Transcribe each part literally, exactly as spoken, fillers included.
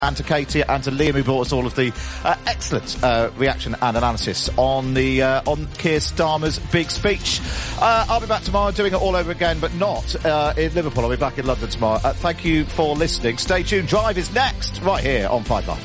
And to Katie and to Liam, who brought us all of the uh, excellent uh, reaction and analysis on the uh, on Keir Starmer's big speech. Uh, I'll be back tomorrow doing it all over again, but not uh, in Liverpool. I'll be back in London tomorrow. Uh, thank you for listening. Stay tuned. Drive is next, right here on Five Live.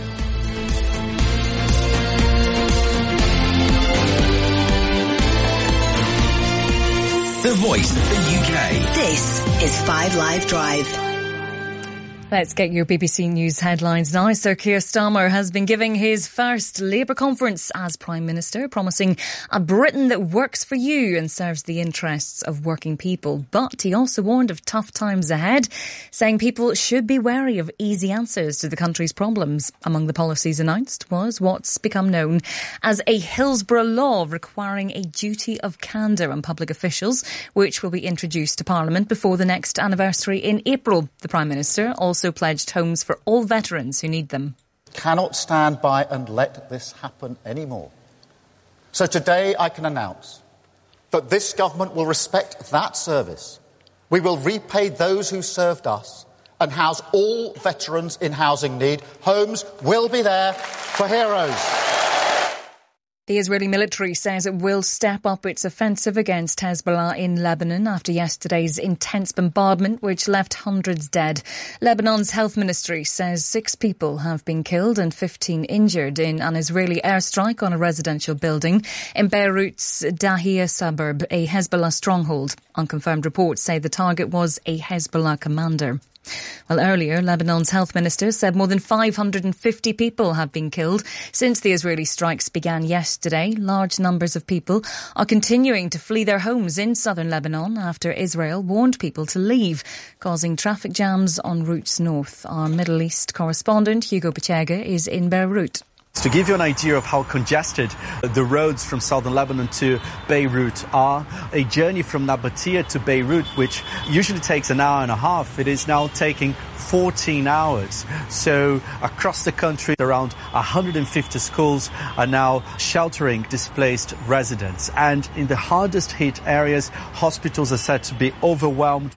The voice of the U K. This is Five Live Drive. Let's get your B B C News headlines now. Sir Keir Starmer has been giving his first Labour conference as Prime Minister, promising a Britain that works for you and serves the interests of working people. But he also warned of tough times ahead, saying people should be wary of easy answers to the country's problems. Among the policies announced was what's become known as a Hillsborough law requiring a duty of candour on public officials, which will be introduced to Parliament before the next anniversary in April. The Prime Minister also pledged homes for all veterans who need them. Cannot stand by and let this happen anymore. So today I can announce that this government will respect that service. We will repay those who served us and house all veterans in housing need. Homes will be there for heroes. The Israeli military says it will step up its offensive against Hezbollah in Lebanon after yesterday's intense bombardment, which left hundreds dead. Lebanon's health ministry says six people have been killed and fifteen injured in an Israeli airstrike on a residential building in Beirut's Dahia suburb, a Hezbollah stronghold. Unconfirmed reports say the target was a Hezbollah commander. Well, earlier, Lebanon's health minister said more than five hundred fifty people have been killed since the Israeli strikes began yesterday. Large numbers of people are continuing to flee their homes in southern Lebanon after Israel warned people to leave, causing traffic jams on routes north. Our Middle East correspondent, Hugo Pechega, is in Beirut. To give you an idea of how congested the roads from southern Lebanon to Beirut are, a journey from Nabatea to Beirut, which usually takes an hour and a half, it is now taking fourteen hours. So across the country, around one hundred fifty schools are now sheltering displaced residents. And in the hardest hit areas, hospitals are said to be overwhelmed.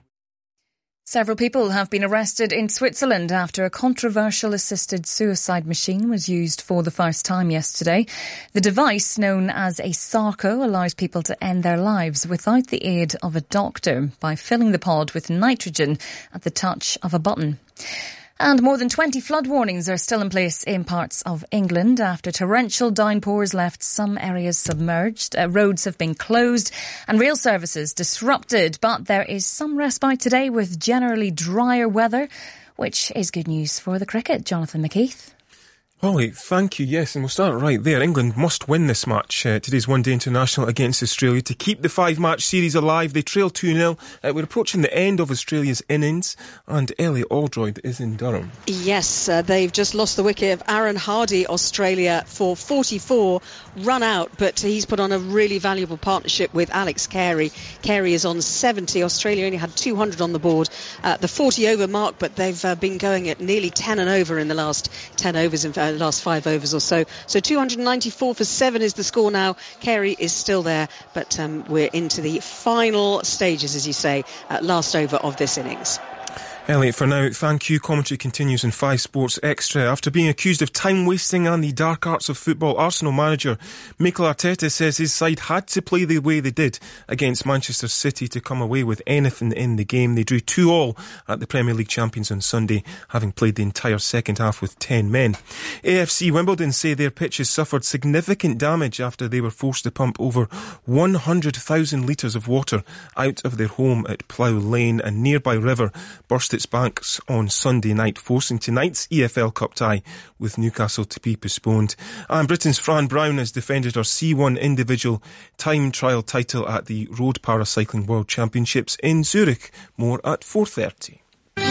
Several people have been arrested in Switzerland after a controversial assisted suicide machine was used for the first time yesterday. The device, known as a Sarco, allows people to end their lives without the aid of a doctor by filling the pod with nitrogen at the touch of a button. And more than twenty flood warnings are still in place in parts of England after torrential downpours left some areas submerged. Uh, roads have been closed and rail services disrupted. But there is some respite today with generally drier weather, which is good news for the cricket. Jonathan McKeith. Holly, thank you. Yes, and we'll start right there. England must win this match. Uh, today's One Day International against Australia to keep the five-match series alive. They trail two nil. Uh, we're approaching the end of Australia's innings, and Ellie Aldroyd is in Durham. Yes, uh, they've just lost the wicket of Aaron Hardy, Australia, for forty-four, run out, but he's put on a really valuable partnership with Alex Carey. Carey is on seventy. Australia only had two hundred on the board at the forty-over mark, but they've uh, been going at nearly ten and over in the last ten overs, in fact. Last five overs or so. So two hundred ninety-four for seven is the score now. Carey is still there, but um, we're into the final stages, as you say, uh, last over of this innings. Elliot, for now, thank you. Commentary continues in Five Sports Extra. After being accused of time-wasting and the dark arts of football, Arsenal manager Mikel Arteta says his side had to play the way they did against Manchester City to come away with anything in the game. They drew two all at the Premier League champions on Sunday, having played the entire second half with ten men. A F C Wimbledon say their pitches suffered significant damage after they were forced to pump over one hundred thousand litres of water out of their home at Plough Lane. A nearby river burst its banks on Sunday night, forcing tonight's E F L Cup tie with Newcastle to be postponed. And Britain's Fran Brown has defended her C one individual time trial title at the Road Paracycling World Championships in Zurich. More at four thirty.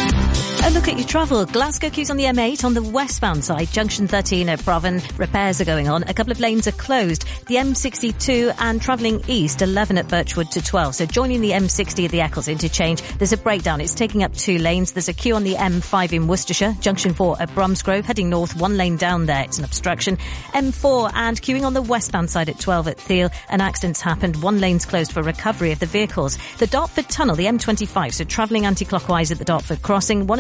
A look at your travel. Glasgow queues on the M eight on the westbound side. Junction thirteen at Provan. Repairs are going on. A couple of lanes are closed. The M sixty-two and travelling east, eleven at Birchwood to twelve. So joining the M sixty at the Eccles interchange, there's a breakdown. It's taking up two lanes. There's a queue on the M five in Worcestershire. Junction four at Bromsgrove. Heading north, one lane down there. It's an obstruction. M four and queuing on the westbound side at twelve at Thiel. An accident's happened. One lane's closed for recovery of the vehicles. The Dartford Tunnel, the M twenty-five. So travelling anti-clockwise at the Dartford crossing. One of the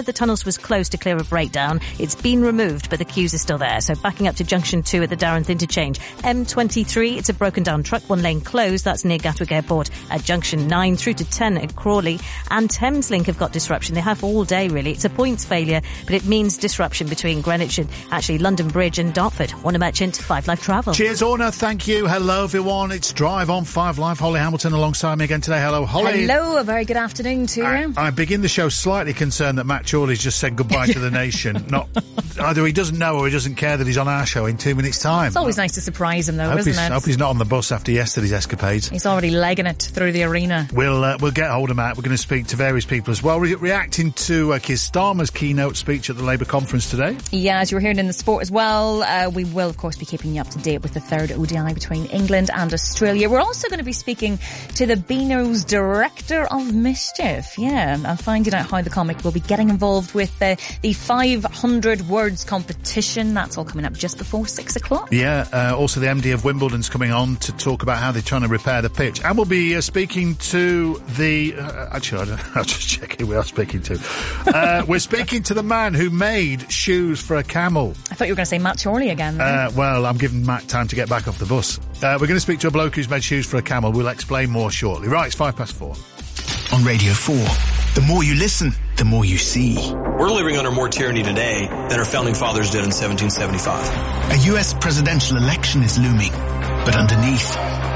the tunnels was closed to clear a breakdown. It's been removed, but the queues are still there. So backing up to junction two at the Darrenth interchange. M twenty-three, it's a broken down truck, one lane closed. That's near Gatwick Airport at junction nine through to ten at Crawley. And Thameslink have got disruption. They have all day, really. It's a points failure, but it means disruption between Greenwich and actually London Bridge and Dartford. Warner Merchant, Five Live Travel. Cheers, Orna. Thank you. Hello, everyone. It's Drive on Five Live. Holly Hamilton alongside me again today. Hello, Holly. Hello. A very good afternoon to you. I, I begin the show slightly concerned that Matt Chorley's just said goodbye to the nation. Not either he doesn't know or he doesn't care that he's on our show in two minutes' time. It's always nice to surprise him, though, hope isn't it? it? I hope he's not on the bus after yesterday's escapades. He's already legging it through the arena. We'll uh, we'll get hold of Matt. We're going to speak to various people as well. Re- reacting to uh, Keir Starmer's keynote speech at the Labour conference today. Yeah, as you were hearing in the sport as well, uh, we will, of course, be keeping you up to date with the third O D I between England and Australia. We're also going to be speaking to the Beano's Director of Mischief. Yeah, and finding out how the comic will be getting involved with the, the five hundred words competition. That's all coming up just before six o'clock. Yeah, uh, also the M D of Wimbledon's coming on to talk about how they're trying to repair the pitch. And we'll be uh, speaking to the... Uh, actually, I don't, I'll just check who we are speaking to. Uh, we're speaking to the man who made shoes for a camel. I thought you were going to say Matt Chorley again. Uh, well, I'm giving Matt time to get back off the bus. Uh, we're going to speak to a bloke who's made shoes for a camel. We'll explain more shortly. Right, it's five past four. On Radio four, the more you listen, the more you see. We're living under more tyranny today than our founding fathers did in seventeen seventy-five. A U S presidential election is looming, but underneath,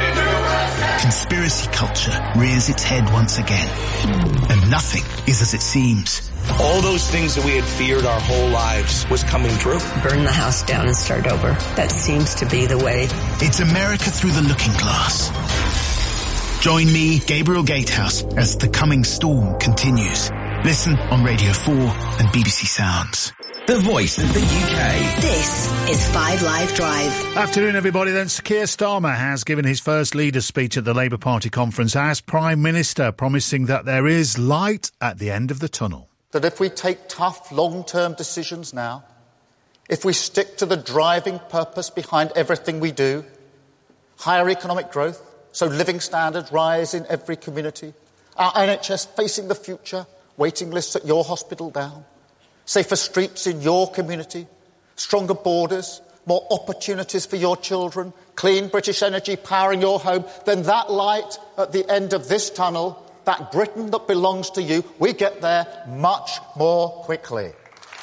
conspiracy culture rears its head once again. And nothing is as it seems. All those things that we had feared our whole lives was coming true. Burn the house down and start over. That seems to be the way. It's America through the looking glass. Join me, Gabriel Gatehouse, as The Coming Storm continues. Listen on Radio four and B B C Sounds. The voice of the U K. This is Five Live Drive. Afternoon, everybody. Then Keir Starmer has given his first leaders' speech at the Labour Party conference as Prime Minister, promising that there is light at the end of the tunnel. That if we take tough, long-term decisions now, if we stick to the driving purpose behind everything we do, higher economic growth, so living standards rise in every community, our N H S facing the future, waiting lists at your hospital down, safer streets in your community, stronger borders, more opportunities for your children, clean British energy powering your home, then that light at the end of this tunnel, that Britain that belongs to you, we get there much more quickly.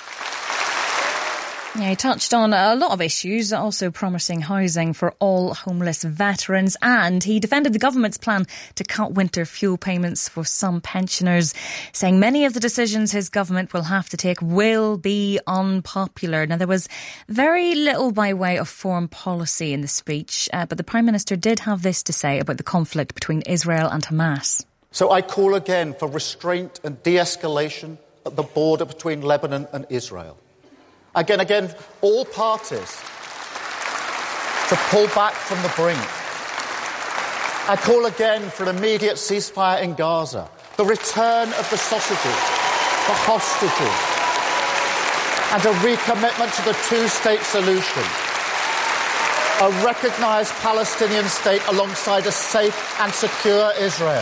Yeah, he touched on a lot of issues, also promising housing for all homeless veterans, and he defended the government's plan to cut winter fuel payments for some pensioners, saying many of the decisions his government will have to take will be unpopular. Now, there was very little by way of foreign policy in the speech, uh, but the Prime Minister did have this to say about the conflict between Israel and Hamas. So I call again for restraint and de-escalation at the border between Lebanon and Israel. Again, again, all parties to pull back from the brink. I call again for an immediate ceasefire in Gaza, the return of the sausages, the hostages, and a recommitment to the two-state solution. A recognised Palestinian state alongside a safe and secure Israel.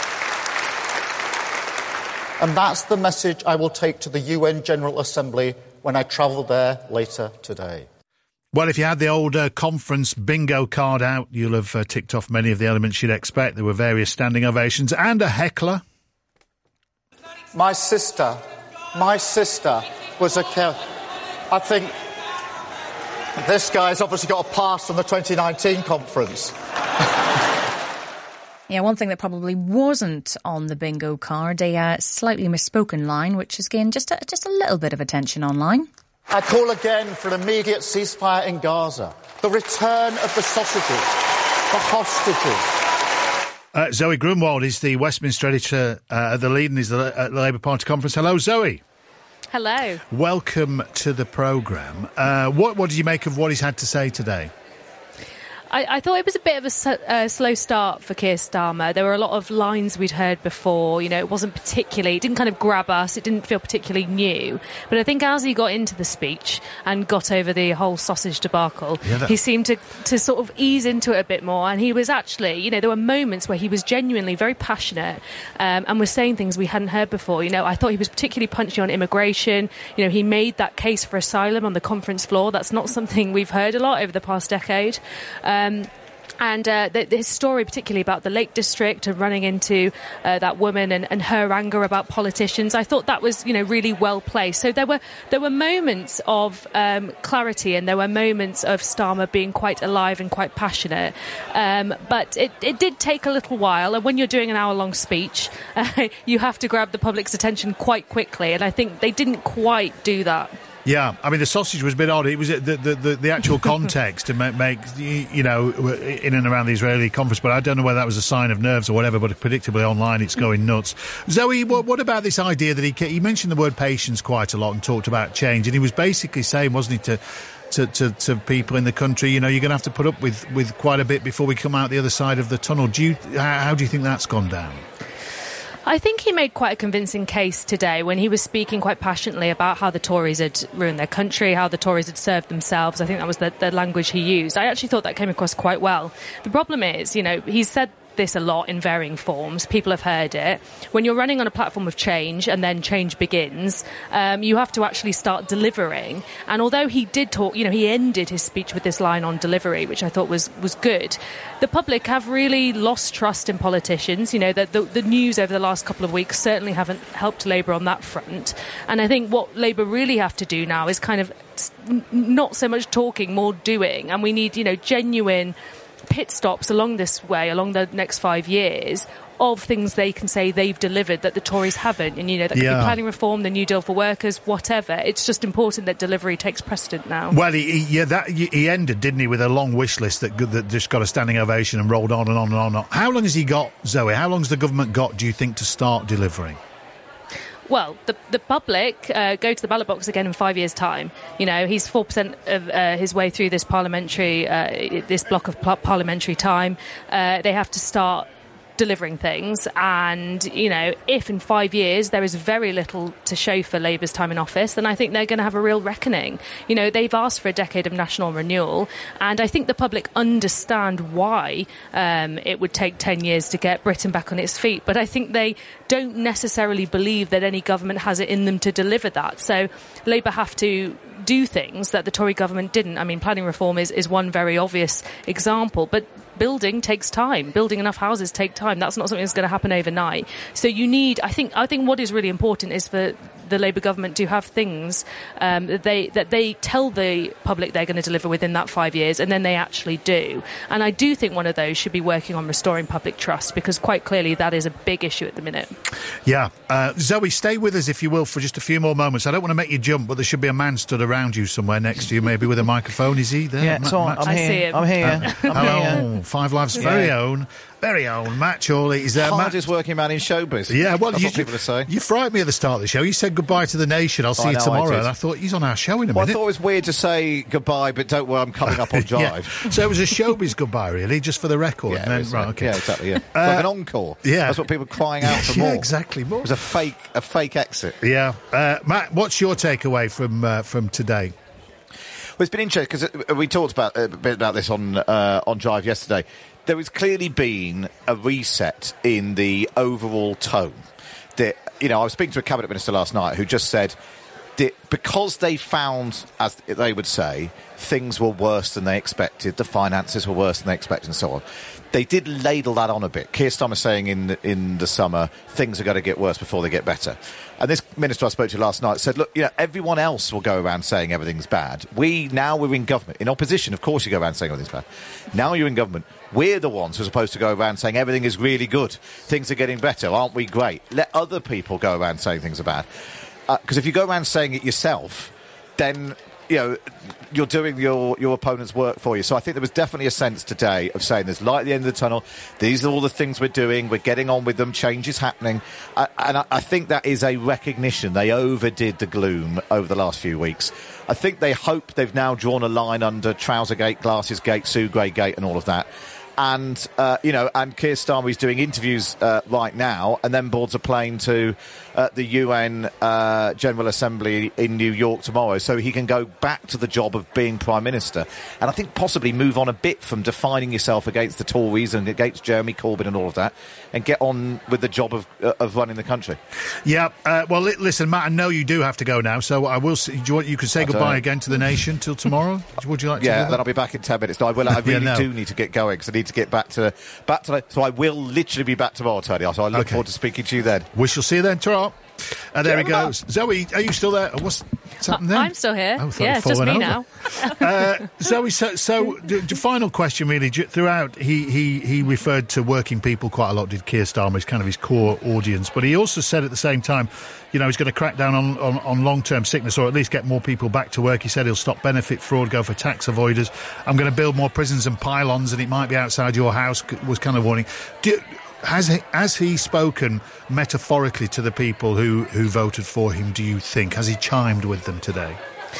And that's the message I will take to the U N General Assembly when I travel there later today. Well, if you had the old uh, conference bingo card out, you'll have uh, ticked off many of the elements you'd expect. There were various standing ovations and a heckler. My sister, my sister was a... I think this guy's obviously got a pass from the twenty nineteen conference. Yeah, one thing that probably wasn't on the bingo card, a uh, slightly misspoken line, which has gained just a, just a little bit of attention online. I call again for an immediate ceasefire in Gaza, the return of the sausages, the hostages. Uh, Zoe Grunwald is the Westminster editor uh, at the Lead and is the, at the Labour Party conference. Hello, Zoe. Hello. Welcome to the programme. Uh, what, what did you make of what he's had to say today? I, I thought it was a bit of a uh, slow start for Keir Starmer. There were a lot of lines we'd heard before. You know, it wasn't particularly, it didn't kind of grab us. It didn't feel particularly new. But I think as he got into the speech and got over the whole sausage debacle, yeah, that... he seemed to, to sort of ease into it a bit more. And he was actually, you know, there were moments where he was genuinely very passionate um, and was saying things we hadn't heard before. You know, I thought he was particularly punchy on immigration. You know, he made that case for asylum on the conference floor. That's not something we've heard a lot over the past decade. Um, Um, and uh, the, his story, particularly about the Lake District and running into uh, that woman and, and her anger about politicians, I thought that was, you know, really well placed. So there were there were moments of um, clarity, and there were moments of Starmer being quite alive and quite passionate. Um, but it, it did take a little while, and when you're doing an hour-long speech, uh, you have to grab the public's attention quite quickly, and I think they didn't quite do that. Yeah, I mean, the sausage was a bit odd. It was the the, the, the actual context to make, make, you know, in and around the Israeli conference, but I don't know whether that was a sign of nerves or whatever, but predictably online it's going nuts. Zoe, what, what about this idea that he, he mentioned the word patience quite a lot and talked about change, and he was basically saying, wasn't he, to... To, to, to people in the country, you know, you're going to have to put up with, with quite a bit before we come out the other side of the tunnel. Do you, how, how do you think that's gone down? I think he made quite a convincing case today when he was speaking quite passionately about how the Tories had ruined their country, how the Tories had served themselves. I think that was the, the language he used. I actually thought that came across quite well. The problem is, you know, he's said this a lot in varying forms. People have heard it. When you're running on a platform of change and then change begins, um, you have to actually start delivering. And although he did talk, you know, he ended his speech with this line on delivery, which I thought was, was good. The public have really lost trust in politicians. You know, the, the, the news over the last couple of weeks certainly haven't helped Labour on that front. And I think what Labour really have to do now is kind of not so much talking, more doing. And we need, you know, genuine pit stops along this way, along the next five years, of things they can say they've delivered that the Tories haven't. And, you know, that could yeah. be planning reform, the New Deal for workers, whatever. It's just important that delivery takes precedent now. Well, he, he, yeah, that, he ended, didn't he, with a long wish list that, that just got a standing ovation and rolled on and on and on and on. How long has he got, Zoe? How long has the government got, do you think, to start delivering? Well, the the public uh, go to the ballot box again in five years' time. You know, he's four percent of uh, his way through this parliamentary, uh, this block of par- parliamentary time. Uh, they have to start delivering things, and you know, if in five years there is very little to show for Labour's time in office, then I think they're going to have a real reckoning. You know, they've asked for a decade of national renewal, and I think the public understand why um, it would take ten years to get Britain back on its feet, but I think they don't necessarily believe that any government has it in them to deliver that. So Labour have to do things that the Tory government didn't. I mean, planning reform is, is one very obvious example, but building takes time. Building enough houses take time. That's not something that's going to happen overnight. So you need, I think, I think what is really important is for the Labour government to have things um, that they that they tell the public they're going to deliver within that five years, and then they actually do. And I do think one of those should be working on restoring public trust, because quite clearly that is a big issue at the minute. Yeah. Uh, Zoe, stay with us, if you will, for just a few more moments. I don't want to make you jump, but there should be a man stood around you somewhere next to you, maybe with a microphone. Is he there? Yeah, it's on. I'm I here. see him. I'm here. Uh, I'm hello, here. Five Live's very Yeah. own, very own Matt Chorley. Is there Hardest working man in showbiz. Yeah, well, That's you, what people are saying. You frightened me at the start of the show. You said goodbye to the nation. I'll see I you know, I tomorrow. did. And I thought, he's on our show in a Well, I minute. thought it was weird to say goodbye, but don't worry, I'm coming up on Drive. Yeah. So it was a showbiz goodbye, really, just for the record. Yeah, and then, it is, right, yeah. okay. Yeah, exactly. Yeah, it's Uh, like an encore. yeah. That's what people are crying out for Yeah, more. exactly, more. It was a fake, a fake exit. Yeah, uh, Matt, what's your takeaway from uh, from today? Well, it's been interesting because we talked about a bit about this on uh, on Drive yesterday. There has clearly been a reset in the overall tone. That, you know, I was speaking to a cabinet minister last night who just said that because they found, as they would say, things were worse than they expected, the finances were worse than they expected, and so on. They did ladle that on a bit. Keir Starmer saying in the, in the summer things are going to get worse before they get better. And this minister I spoke to last night said, look, you know, everyone else will go around saying everything's bad. We, now we're in government. In opposition, of course you go around saying everything's bad. Now you're in government. We're the ones who are supposed to go around saying everything is really good. Things are getting better. Aren't we great? Let other people go around saying things are bad. Because uh, if you go around saying it yourself, then, you know, you're doing your, your opponent's work for you. So I think there was definitely a sense today of saying there's light at the end of the tunnel. These are all the things we're doing. We're getting on with them. Change is happening. Uh, and I, I think that is a recognition. They overdid the gloom over the last few weeks. I think they hope they've now drawn a line under Trousergate, Glassesgate, Sugrey-gate and all of that. And, uh, you know, and Keir Starmer is doing interviews uh, right now and then boards a plane to uh, the U N uh, General Assembly in New York tomorrow so he can go back to the job of being Prime Minister. And I think possibly move on a bit from defining yourself against the Tories and against Jeremy Corbyn and all of that and get on with the job of, uh, of running the country. Yeah, uh, well, li- listen, Matt, I know you do have to go now, so I will. See, do you want you could say goodbye again to the nation till tomorrow? Would you like to? Yeah, do that? Then I'll be back in ten minutes. No, I will. I really yeah, no. do need to get going because I need to get back to back to. So I will literally be back tomorrow, Tony. So I look okay. forward to speaking to you then. We shall see you then. Ta-ra. And there he goes. Zoe, are you still there? What's, what's happened uh, then? I'm still here. Oh, yeah, it's just me over. now. uh, Zoe, so, so the, the final question really, throughout, he, he, he referred to working people quite a lot, did Keir Starmer, as kind of his core audience, but he also said at the same time, you know, he's going to crack down on, on, on long-term sickness or at least get more people back to work. He said he'll stop benefit fraud, go for tax avoiders. I'm going to build more prisons and pylons and it might be outside your house, was kind of warning. Do, Has he, has he spoken metaphorically to the people who, who voted for him, do you think? Has he chimed with them today?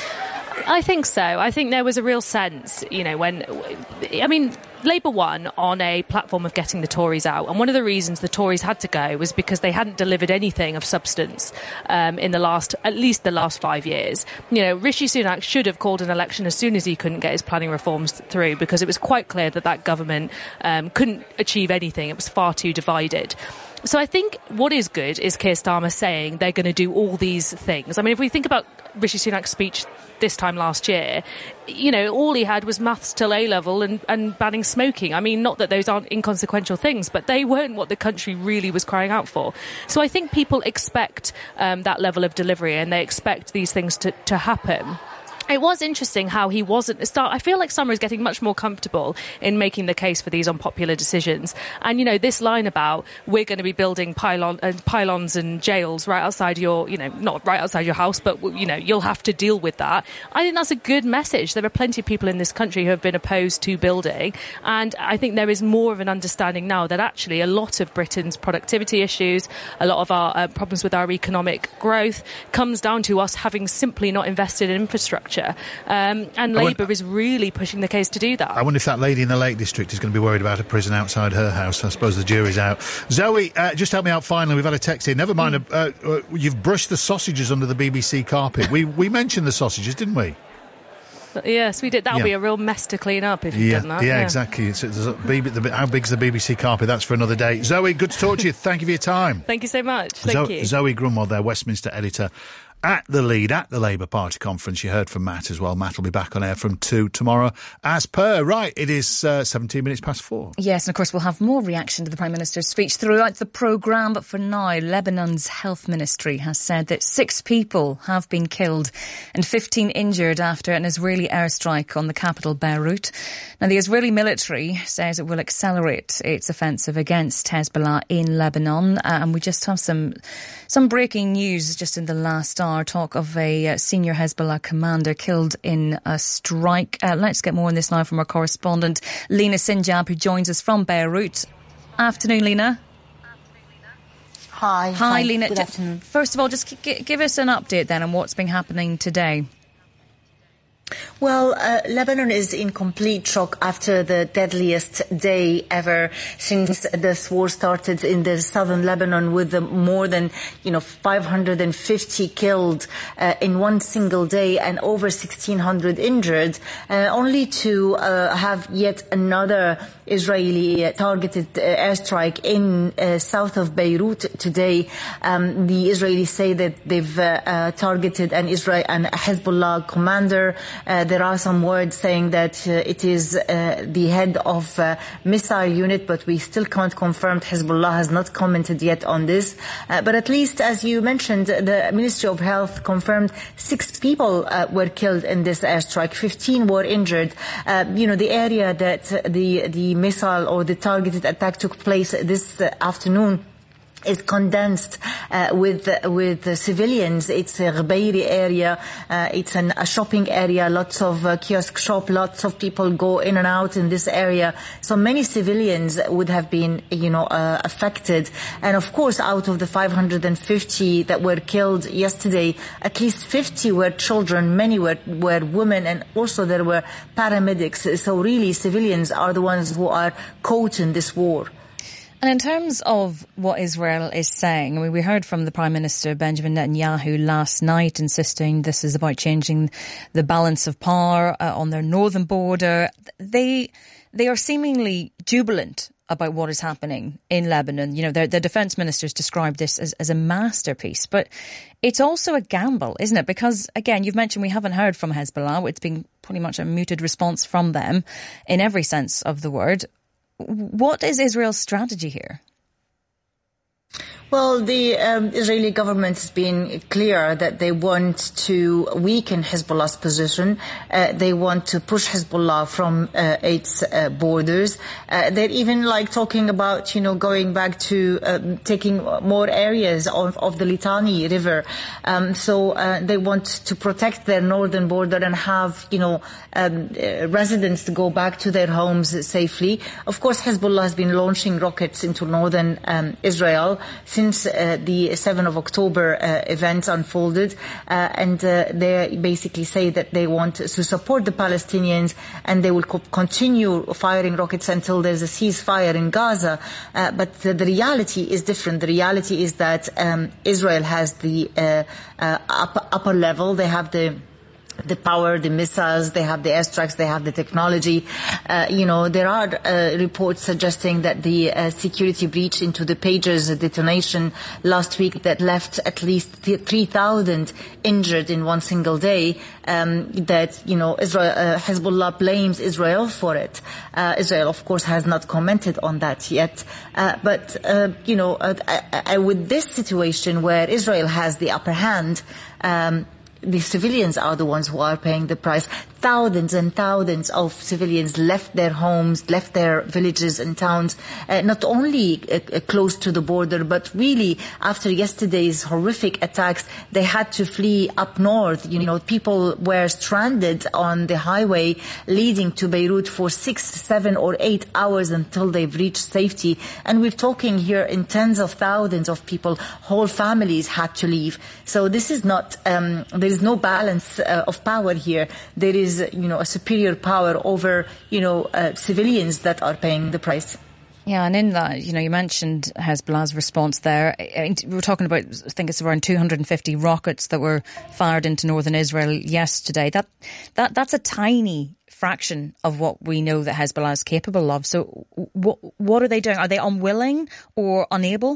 I think so. I think there was a real sense, you know, when... I mean, Labour won on a platform of getting the Tories out. And one of the reasons the Tories had to go was because they hadn't delivered anything of substance um, in the last, at least the last five years. You know, Rishi Sunak should have called an election as soon as he couldn't get his planning reforms through because it was quite clear that that government um, couldn't achieve anything. It was far too divided. So I think what is good is Keir Starmer saying they're going to do all these things. I mean, if we think about Rishi Sunak's speech this time last year, you know, all he had was maths till A-level and, and banning smoking. I mean, not that those aren't inconsequential things, but they weren't what the country really was crying out for. So I think people expect um, that level of delivery and they expect these things to, to happen. It was interesting how he wasn't... Start, I feel like Summer is getting much more comfortable in making the case for these unpopular decisions. And, you know, this line about we're going to be building pylon, uh, pylons and jails right outside your... You know, not right outside your house, but, you know, you'll have to deal with that. I think that's a good message. There are plenty of people in this country who have been opposed to building. And I think there is more of an understanding now that actually a lot of Britain's productivity issues, a lot of our uh, problems with our economic growth comes down to us having simply not invested in infrastructure. Um, and Labour is really pushing the case to do that. I wonder if that lady in the Lake District is going to be worried about a prison outside her house. I suppose the jury's out. Zoe, uh, just help me out finally. We've had a text here. Never mind, mm. uh, uh, you've brushed the sausages under the B B C carpet. we we mentioned the sausages, didn't we? Yes, we did. That'll yeah. be a real mess to clean up if you've yeah, done that. Yeah, yeah. exactly. It's, it's a B B, the, how big's the B B C carpet? That's for another day. Zoe, good to talk to you. Thank you for your time. Thank you so much. Thank Zo- you. Zoe Grunwald there, Westminster editor. At the lead, at the Labour Party conference. You heard from Matt as well. Matt will be back on air from two tomorrow. As per, right, it is uh, seventeen minutes past four. Yes, and of course we'll have more reaction to the Prime Minister's speech throughout the programme. But for now, Lebanon's health ministry has said that six people have been killed and fifteen injured after an Israeli airstrike on the capital, Beirut. Now, the Israeli military says it will accelerate its offensive against Hezbollah in Lebanon. Uh, and we just have some, some breaking news just in the last hour. Talk of a uh, senior Hezbollah commander killed in a strike. Uh, let's get more on this now from our correspondent, Lena Sinjab, who joins us from Beirut. Afternoon, Lena. Hi. Hi, Hi. Lena. Good afternoon. First of all, just g- give us an update then on what's been happening today. Well, uh, Lebanon is in complete shock after the deadliest day ever since this war started in the southern Lebanon, with the more than, you know, five hundred fifty killed uh, in one single day and over sixteen hundred injured, uh, only to uh, have yet another Israeli uh, targeted uh, airstrike in uh, south of Beirut today. Um, the Israelis say that they've uh, uh, targeted an Israel, an Hezbollah commander. Uh, there are some words saying that uh, it is uh, the head of uh, missile unit, but we still can't confirm. Hezbollah has not commented yet on this. Uh, but at least, as you mentioned, the Ministry of Health confirmed six people uh, were killed in this airstrike. fifteen were injured. Uh, you know, the area that the, the missile or the targeted attack took place this uh, afternoon is condensed uh, with uh, with uh, civilians. It's a Ghabeiri area. Uh, it's an, a shopping area. Lots of uh, kiosk shop. Lots of people go in and out in this area. So many civilians would have been, you know, uh, affected. And of course, out of the five hundred fifty that were killed yesterday, at least fifty were children. Many were were women, and also there were paramedics. So really, civilians are the ones who are caught in this war. And in terms of what Israel is saying, I mean, we heard from the Prime Minister Benjamin Netanyahu last night insisting this is about changing the balance of power uh, on their northern border. They they are seemingly jubilant about what is happening in Lebanon. You know, their, their defence ministers described this as, as a masterpiece. But it's also a gamble, isn't it? Because, again, you've mentioned we haven't heard from Hezbollah. It's been pretty much a muted response from them in every sense of the word. What is Israel's strategy here? Well, the um, Israeli government has been clear that they want to weaken Hezbollah's position. Uh, they want to push Hezbollah from uh, its uh, borders. Uh, they're even like talking about, you know, going back to uh, taking more areas of, of the Litani River. Um, so uh, they want to protect their northern border and have, you know, um, uh, residents to go back to their homes safely. Of course, Hezbollah has been launching rockets into northern um, Israel since uh, the seventh of October uh, events unfolded, uh, and uh, they basically say that they want to support the Palestinians, and they will co- continue firing rockets until there's a ceasefire in Gaza. Uh, but the, the reality is different. The reality is that um, Israel has the uh, uh, upper, upper level. They have the the power, the missiles, they have the airstrikes, they have the technology. Uh, you know, there are uh, reports suggesting that the uh, security breach into the pagers detonation last week that left at least three thousand injured in one single day, um, that, you know, Israel, uh, Hezbollah blames Israel for it. Uh, Israel, of course, has not commented on that yet. Uh, but, uh, you know, uh, I, I, with this situation where Israel has the upper hand, um, the civilians are the ones who are paying the price. Thousands and thousands of civilians left their homes, left their villages and towns, uh, not only uh, close to the border, but really after yesterday's horrific attacks, they had to flee up north. You know, people were stranded on the highway leading to Beirut for six, seven or eight hours until they've reached safety. And we're talking here in tens of thousands of people. Whole families had to leave. So this is not, um, there is no balance uh, of power here. There is Is, you know, a superior power over, you know, uh, civilians that are paying the price. Yeah, and in that, you know, you mentioned Hezbollah's response there. We were talking about, I think it's around two hundred fifty rockets that were fired into northern Israel yesterday. That that that's a tiny fraction of what we know that Hezbollah is capable of. So what what are they doing? Are they unwilling or unable?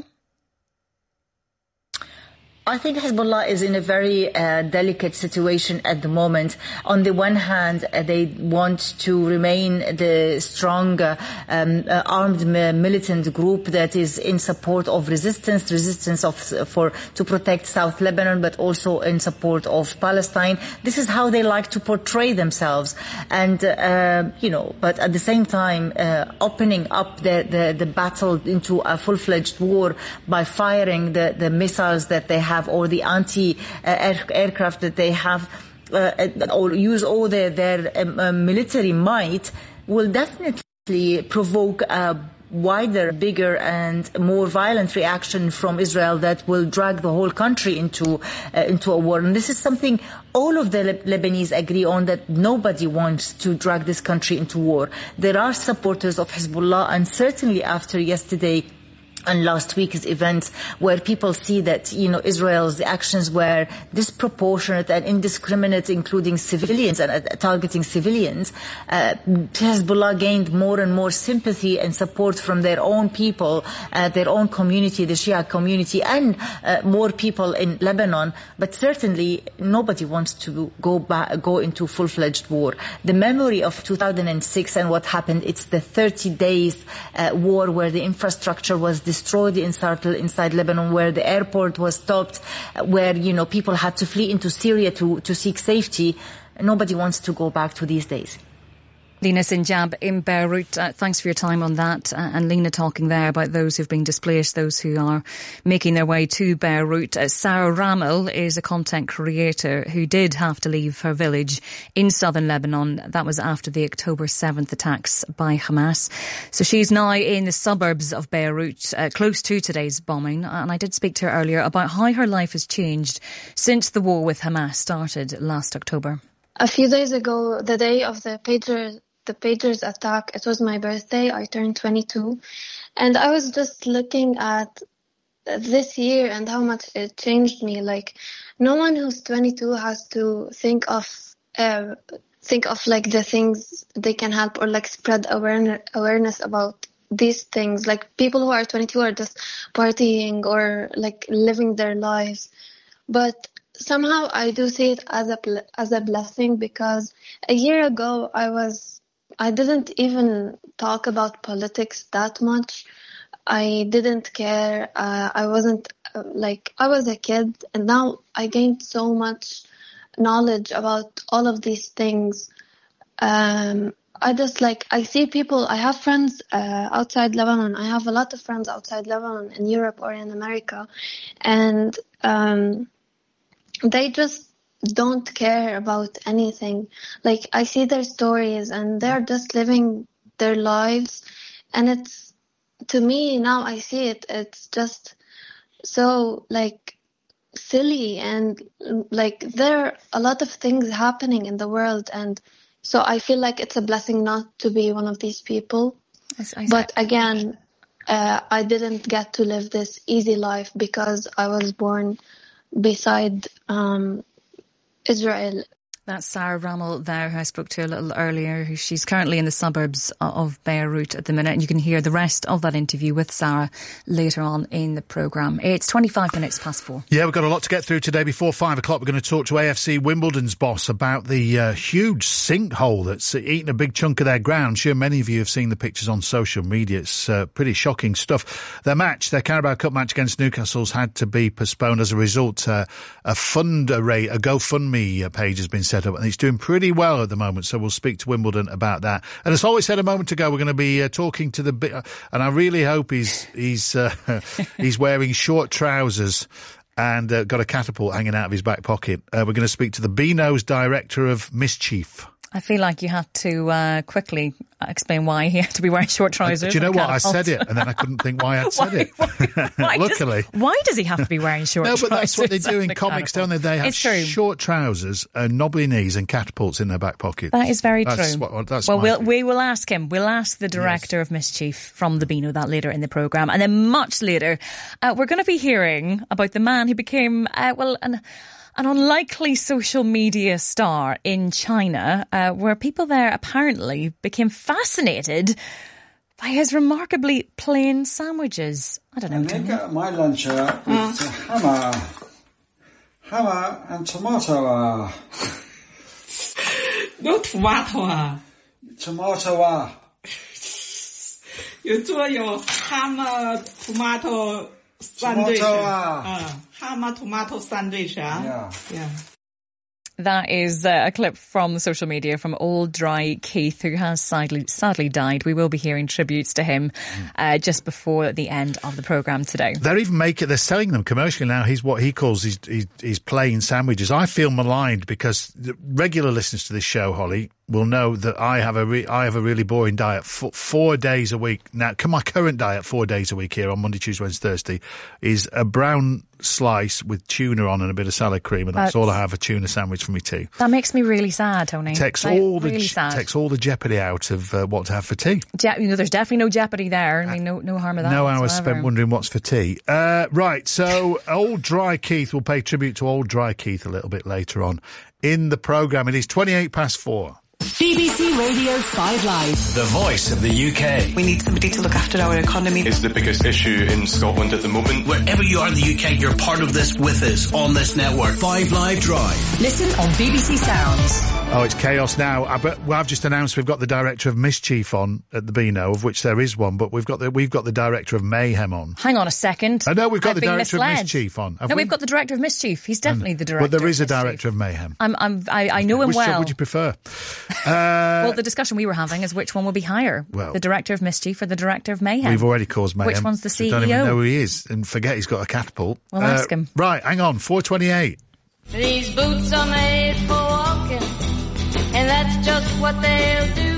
I think Hezbollah is in a very uh, delicate situation at the moment. On the one hand, uh, they want to remain the strong uh, um, uh, armed militant group that is in support of resistance, resistance of for to protect South Lebanon, but also in support of Palestine. This is how they like to portray themselves, and uh, you know. But at the same time, uh, opening up the, the the battle into a full-fledged war by firing the the missiles that they have, or the anti-aircraft that they have, uh, or use all their, their um, uh, military might, will definitely provoke a wider, bigger and more violent reaction from Israel that will drag the whole country into uh, into a war. And this is something all of the Le- Lebanese agree on, that nobody wants to drag this country into war. There are supporters of Hezbollah, and certainly after yesterday and last week's events, where people see that, you know, Israel's actions were disproportionate and indiscriminate, including civilians and uh, targeting civilians, uh, Hezbollah gained more and more sympathy and support from their own people, uh, their own community, the Shia community, and uh, more people in Lebanon. But certainly nobody wants to go back, go into full-fledged war. The memory of two thousand six and what happened, it's the thirty days uh, war where the infrastructure was destroyed destroyed inside, inside Lebanon, where the airport was stopped, where, you know, people had to flee into Syria to, to seek safety. Nobody wants to go back to these days. Lena Sinjab in Beirut. Uh, thanks for your time on that. Uh, and Lena talking there about those who've been displaced, those who are making their way to Beirut. Uh, Sarah Ramel is a content creator who did have to leave her village in southern Lebanon. That was after the October seventh attacks by Hamas. So she's now in the suburbs of Beirut, uh, close to today's bombing. And I did speak to her earlier about how her life has changed since the war with Hamas started last October. A few days ago, the day of the pager, the Pagers attack, it was my birthday. I turned twenty-two. And I was just looking at this year and how much it changed me. Like, no one who's twenty-two has to think of, uh, think of like the things they can help or like spread awareness, awareness about these things. Like, people who are twenty-two are just partying or like living their lives. But somehow I do see it as a as a blessing, because a year ago I was I didn't even talk about politics that much. I didn't care. Uh, I wasn't uh, like I was a kid, and now I gained so much knowledge about all of these things. Um, I just like I see people. I have friends uh, outside Lebanon. I have a lot of friends outside Lebanon, in Europe or in America, and um, they just don't care about anything. Like, I see their stories and they're just living their lives, and it's, to me now I see it, it's just so like silly, and like there are a lot of things happening in the world, and so I feel like it's a blessing not to be one of these people. But again, uh, I didn't get to live this easy life because I was born beside um Israel. That's Sarah Ramel there, who I spoke to a little earlier. Who She's currently in the suburbs of Beirut at the minute, and you can hear the rest of that interview with Sarah later on in the programme. It's twenty-five minutes past four. Yeah, we've got a lot to get through today. Before five o'clock, we're going to talk to A F C Wimbledon's boss about the uh, huge sinkhole that's eaten a big chunk of their ground. I'm sure many of you have seen the pictures on social media. It's uh, pretty shocking stuff. Their match, their Carabao Cup match against Newcastle's had to be postponed as a result. Uh, a fund array, a GoFundMe page has been set up, and it's doing pretty well at the moment, so we'll speak to Wimbledon about that. And as Holly said a moment ago, we're going to be uh, talking to the bit, uh, and I really hope he's he's uh, he's wearing short trousers and uh, got a catapult hanging out of his back pocket. Uh, we're going to speak to the Beano's director of Mischief. I feel like you had to uh, quickly explain why he had to be wearing short trousers. Do you know what? I said it, and then I couldn't think why I'd said why, it. Why, why Luckily. Does, why does he have to be wearing short no, trousers? No, but that's what they do in comics, don't they? They have it's true. short trousers, uh, knobbly knees, and catapults in their back pocket. That is very that's true. What, that's well, we'll we will ask him. We'll ask the director yes. of Mischief from the Beano that later in the programme. And then much later, uh, we're going to be hearing about the man who became, uh, well, an... an unlikely social media star in China, uh, where people there apparently became fascinated by his remarkably plain sandwiches. I don't know, I make uh, my lunch uh, with uh, hammer, hammer and tomato. Uh. No tomato 啊 tomato 啊有做有 hammer tomato sandwich. Tomato 啊 uh, hammer tomato sandwich. Uh. Yeah. Yeah. That is uh, a clip from the social media from Old Dry Keith, who has sadly, sadly died. We will be hearing tributes to him uh, just before the end of the programme today. They're even making, they're selling them commercially now. He's what he calls his, his, his plain sandwiches. I feel maligned because the regular listeners to this show, Holly, will know that I have a re- I have a really boring diet. F- four days a week now. My current diet, four days a week here on Monday, Tuesday, Wednesday, Thursday, is a brown slice with tuna on and a bit of salad cream, and that's, that's all I have, a tuna sandwich for me tea. That makes me really sad, Tony. Takes like, all the really sad. takes all the jeopardy out of uh, what to have for tea. Je- you know, there's definitely no jeopardy there. I mean, no no harm of that. No whatsoever. hours spent wondering what's for tea. Uh, right, so Old Dry Keith, will pay tribute to Old Dry Keith a little bit later on in the programme. It is twenty-eight past four. B B C Radio five Live. The voice of the U K. We need somebody to look after our economy. It's the biggest issue in Scotland at the moment. Wherever you are in the U K, you're part of this with us on this network. Five Live Drive. Listen on B B C Sounds. Oh, it's chaos now. I bet, well, I've just announced we've got the director of mischief on at the Beano, of which there is one, but we've got the we've got the director of mayhem on. Hang on a second. I know we've got I've the been director misled. of mischief on. Have no, we? we've got the director of mischief. He's definitely and, the director. But there is of a director of mayhem. I'm, I'm, I, I know him which well. job would you prefer? Uh, well, the discussion we were having is which one will be higher, well, the director of mischief or the director of mayhem. We've already caused mayhem. Which one's the C E O? I don't even know who he is, and forget he's got a catapult. Well, uh, ask him. Right, hang on. four twenty-eight. These boots are made for walking, and that's just what they'll do.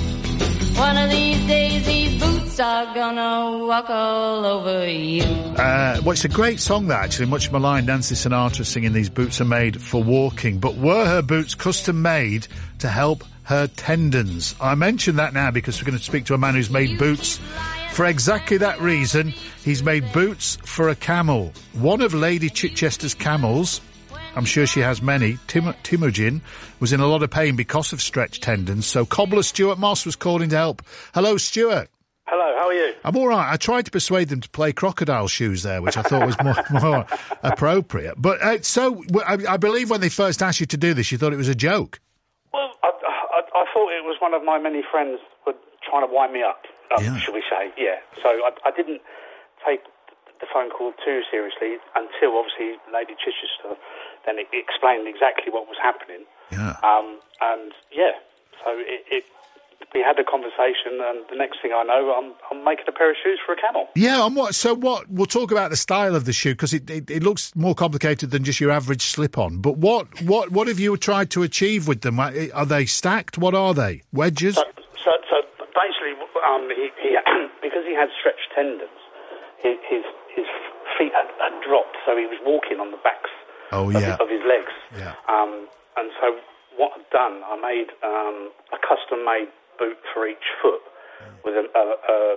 One of these days, these boots are gonna walk all over you. Uh, well, it's a great song, that, actually. Much maligned. Nancy Sinatra singing These Boots Are Made for Walking. But were her boots custom made to help her tendons? I mention that now because we're going to speak to a man who's made boots for exactly that reason. He's made boots for a camel. One of Lady Chichester's camels, I'm sure she has many, Tim- Timujin, was in a lot of pain because of stretched tendons, so cobbler Stuart Moss was called in to help. Hello, Stuart. Hello, how are you? I'm all right. I tried to persuade them to play crocodile shoes there, which I thought was more, more appropriate. But uh, so, I, I believe when they first asked you to do this, you thought it was a joke. Well, I, I, I thought it was one of my many friends were trying to wind me up, um, yeah. shall we say, yeah. So I, I didn't take the phone call too seriously until, obviously, Lady Chichester then it explained exactly what was happening. Yeah. Um, and, yeah, so it, it we had a conversation, and the next thing I know, I'm, I'm making a pair of shoes for a camel. Yeah, and what? So what? We'll talk about the style of the shoe, because it, it, it looks more complicated than just your average slip-on. But what, what, what have you tried to achieve with them? Are they stacked? What are they? Wedges? So, so, so basically, um, he, he, because he had stretched tendons, his, his, his feet had, had dropped, so he was walking on the backs oh, of, yeah. his, of his legs. Yeah. Um, and so what I've done, I made um, a custom-made boot for each foot with a, a,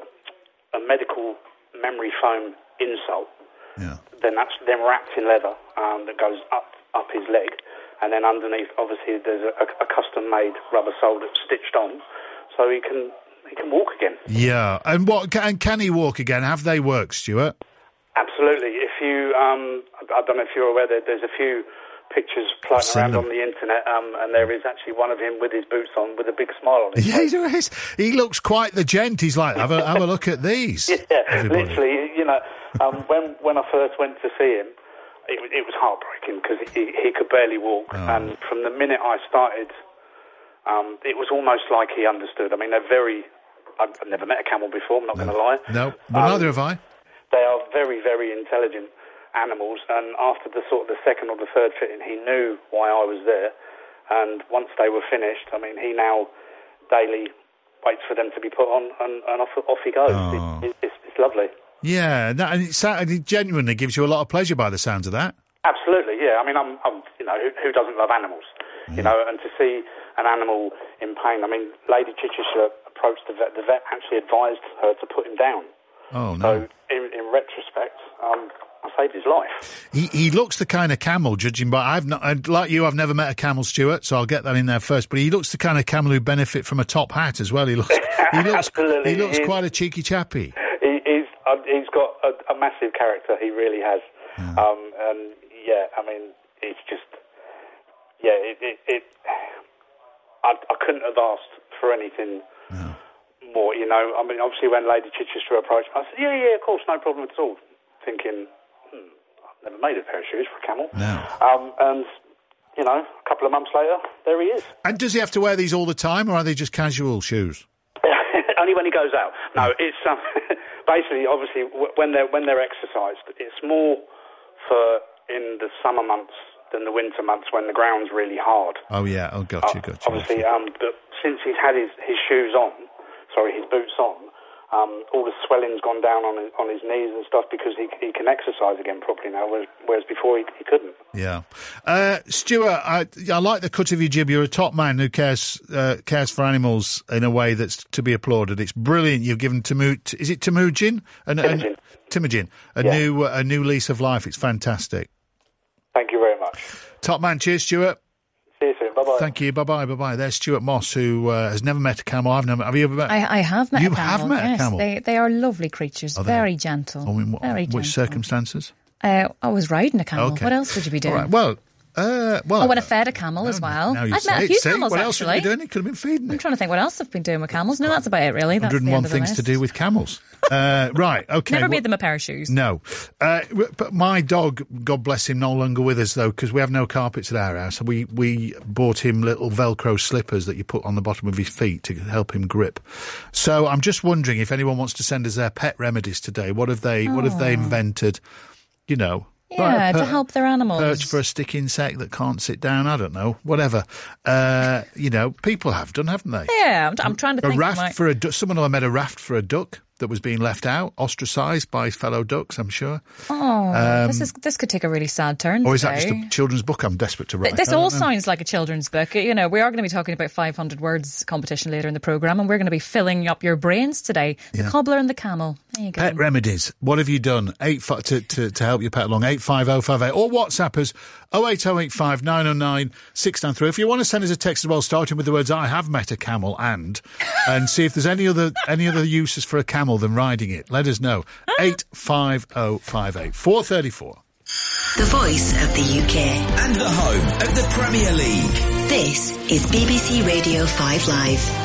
a, a medical memory foam insole. Yeah. Then that's then wrapped in leather um, that goes up up his leg, and then underneath, obviously, there's a, a custom-made rubber sole that's stitched on, so he can he can walk again. Yeah, and what? And can he walk again? Have they worked, Stuart? Absolutely. If you, um, I don't know if you're aware that there's a few pictures floating around them. on the internet, um, and there is actually one of him with his boots on, with a big smile on his Yeah, face. he is. He looks quite the gent. He's like, have a have a look at these. Yeah, everybody. literally. You know, um, when when I first went to see him, it, it was heartbreaking because he, he could barely walk, Oh. and from the minute I started, um, it was almost like he understood. I mean, they're very. I've, I've never met a camel before. I'm not No. going to lie. No, well, Um, neither have I. They are very, very intelligent animals, and after the sort of the second or the third fitting, he knew why I was there, and once they were finished, I mean, he now daily waits for them to be put on, and, and off, off he goes. Oh. It, it's, it's lovely. Yeah, that, and, it, sa- and it genuinely gives you a lot of pleasure by the sounds of that. Absolutely, yeah. I mean, I'm, I'm you know, who, who doesn't love animals? You know, and to see an animal in pain. I mean, Lady Chichester approached the vet. The vet actually advised her to put him down. Oh, no. So, in, in retrospect, um, I saved his life. He he looks the kind of camel, judging by I've not and like you, I've never met a camel, Stuart, so I'll get that in there first. But he looks the kind of camel who benefit from a top hat as well. He looks he looks Absolutely. he looks He is- quite a cheeky chappy. He, he's uh, he's got a, a massive character. He really has. Um, and yeah, I mean, it's just yeah. It, it, it I, I couldn't have asked for anything more. You know, I mean, obviously when Lady Chichester approached me, I said, yeah, yeah, of course, no problem at all. Thinking, hmm, I've never made a pair of shoes for a camel. No. Um, and you know, a couple of months later, there he is. And does he have to wear these all the time, or are they just casual shoes? Only when he goes out. No, it's um, basically, obviously, w- when they're when they're exercised, it's more for in the summer months than the winter months when the ground's really hard. Oh yeah, oh gotcha, gotcha. Obviously, um, but since he's had his, his shoes on, sorry, his boots on, um, all the swelling's gone down on his, on his knees and stuff because he he can exercise again properly now, whereas, whereas before he, he couldn't. Yeah, uh, Stuart, I, I like the cut of your jib. You're a top man who cares uh, cares for animals in a way that's to be applauded. It's brilliant. You've given Timu, is it Timujin? An, Timujin. An, Timujin, a Yeah. new a new lease of life. It's fantastic. Thank you very much. Top man, cheers, Stuart. See you soon. Bye bye. Thank you. Bye bye. Bye bye. There's Stuart Moss, who uh, has never met a camel. I've never. Have you ever met? I, I have met You a camel. have met a yes. camel? They they are lovely creatures, Are they? very gentle. Oh, in what, very which gentle. circumstances? Uh, I was riding a camel. Okay. What else would you be doing? All right. Well, Uh, well, I went and fed a camel as well. Now you I've say met a it. few See, camels, what else actually. have you been doing? You could have been feeding I'm it. trying to think what else I've been doing with camels. No, that's about it, really. That's one hundred and one the end of things the to do with camels. Uh, right, okay. Never well, made them a pair of shoes. No. Uh, but my dog, God bless him, no longer with us, though, because we have no carpets at our house. We, we bought him little Velcro slippers that you put on the bottom of his feet to help him grip. So I'm just wondering if anyone wants to send us their pet remedies today. What have they, Oh. what have they invented, you know? Yeah, per- to help their animals. Perch for a stick insect that can't sit down, I don't know, whatever. Uh, you know, people have done, haven't they? Yeah, I'm, I'm trying to A think. raft like- for a duck. Someone I met a raft for a duck that was being left out, ostracised by fellow ducks, I'm sure. Oh, Um, this is this could take a really sad turn. Or is that today. just a children's book I'm desperate to write? Th- This I don't all know. sounds like a children's book. You know, we are going to be talking about five hundred words competition later in the programme, and we're going to be filling up your brains today. The Yeah. cobbler and the camel. There you go. Pet remedies. What have you done? Eight fi- to, to to help your pet along. Eight five oh five eight or WhatsApp us oh eight oh eight five nine oh nine six nine three. If you want to send us a text as well, starting with the words "I have met a camel" and and see if there's any other any other uses for a camel than riding it. Let us know. Eight five oh five eight four thirty four. The voice of the U K. And the home of the Premier League. This is B B C Radio five Live.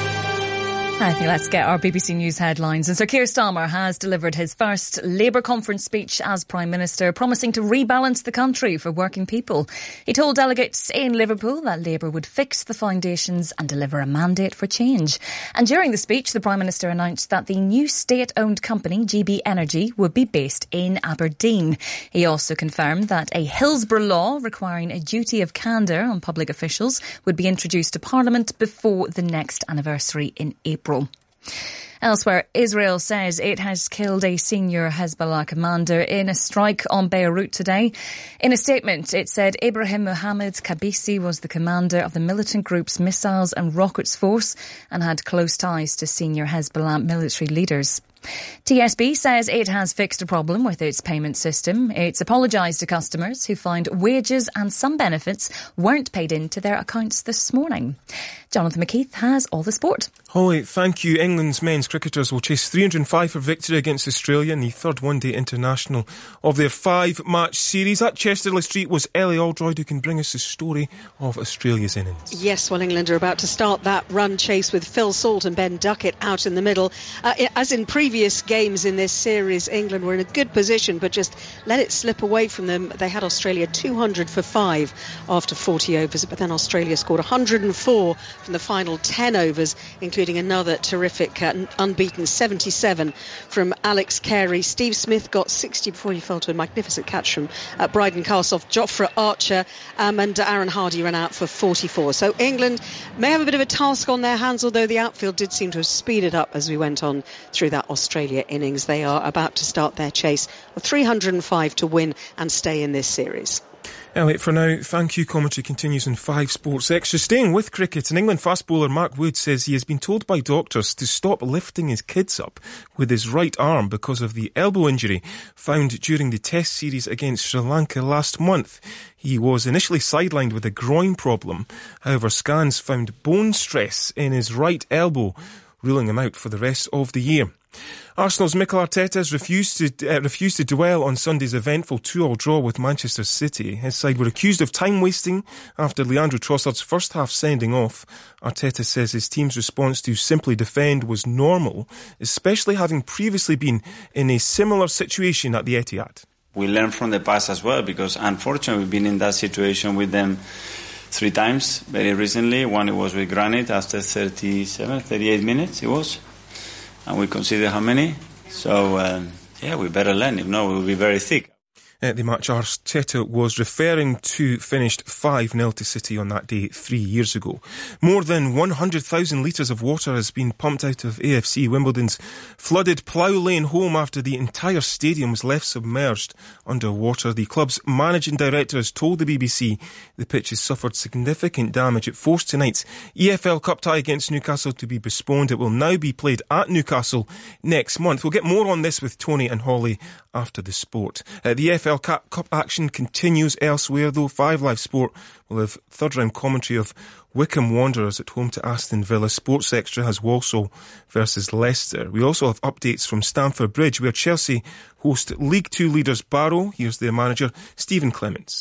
I think let's get our B B C News headlines. And so Keir Starmer has delivered his first Labour conference speech as Prime Minister, promising to rebalance the country for working people. He told delegates in Liverpool that Labour would fix the foundations and deliver a mandate for change. And during the speech, the Prime Minister announced that the new state-owned company, G B Energy, would be based in Aberdeen. He also confirmed that a Hillsborough law requiring a duty of candour on public officials would be introduced to Parliament before the next anniversary in April. Elsewhere, Israel says it has killed a senior Hezbollah commander in a strike on Beirut today. In a statement, it said Ibrahim Mohammed Kabisi was the commander of the militant group's missiles and rockets force and had close ties to senior Hezbollah military leaders. T S B says it has fixed a problem with its payment system. It's apologised to customers who find wages and some benefits weren't paid into their accounts this morning. Jonathan McKeith has all the sport. Holly, thank you. England's men's cricketers will chase three hundred five for victory against Australia in the third one-day international of their five-match series. At Chesterley Street was Ellie Aldroyd, who can bring us the story of Australia's innings. Yes, well, England are about to start that run chase with Phil Salt and Ben Duckett out in the middle. Uh, as in previous games in this series, England were in a good position, but just let it slip away from them. They had Australia two hundred for five after forty overs, but then Australia scored one hundred four from the final ten overs, including another terrific uh, unbeaten seventy-seven from Alex Carey. Steve Smith got sixty before he fell to a magnificent catch from uh, Bryden Castle, Jofra Archer, um, and Aaron Hardy ran out for forty-four. So England may have a bit of a task on their hands, although the outfield did seem to have speeded up as we went on through that Australia innings. They are about to start their chase of three hundred five to win and stay in this series. Elliot, for now, thank you. Commentary continues in five Sports Extra. Staying with cricket, an England fast bowler Mark Wood says he has been told by doctors to stop lifting his kids up with his right arm because of the elbow injury found during the Test series against Sri Lanka last month. He was initially sidelined with a groin problem. However, scans found bone stress in his right elbow, ruling him out for the rest of the year. Arsenal's Mikel Arteta has refused to, uh, refused to dwell on Sunday's eventful two-all draw with Manchester City. His side were accused of time-wasting after Leandro Trossard's first-half sending off. Arteta says his team's response to simply defend was normal, especially having previously been in a similar situation at the Etihad. We learn from the past as well, because unfortunately we've been in that situation with them three times very recently. One it was with Granit after thirty-seven, thirty-eight minutes it was. And we consider how many. So, um, yeah, we better learn. If not, we'll be very thick. Uh, the match Arteta was referring to finished five nil to City on that day three years ago. More than one hundred thousand litres of water has been pumped out of A F C Wimbledon's flooded Plough Lane home after the entire stadium was left submerged under water. The club's managing director has told the B B C the pitch has suffered significant damage. It forced tonight's E F L Cup tie against Newcastle to be postponed. It will now be played at Newcastle next month. We'll get more on this with Tony and Holly after the sport. Uh, the E F L Cup action continues elsewhere, though. Five Live Sport will have third round commentary of Wycombe Wanderers at home to Aston Villa. Sports Extra has Walsall versus Leicester. We also have updates from Stamford Bridge, where Chelsea host League Two leaders Barrow. Here's their manager, Stephen Clements.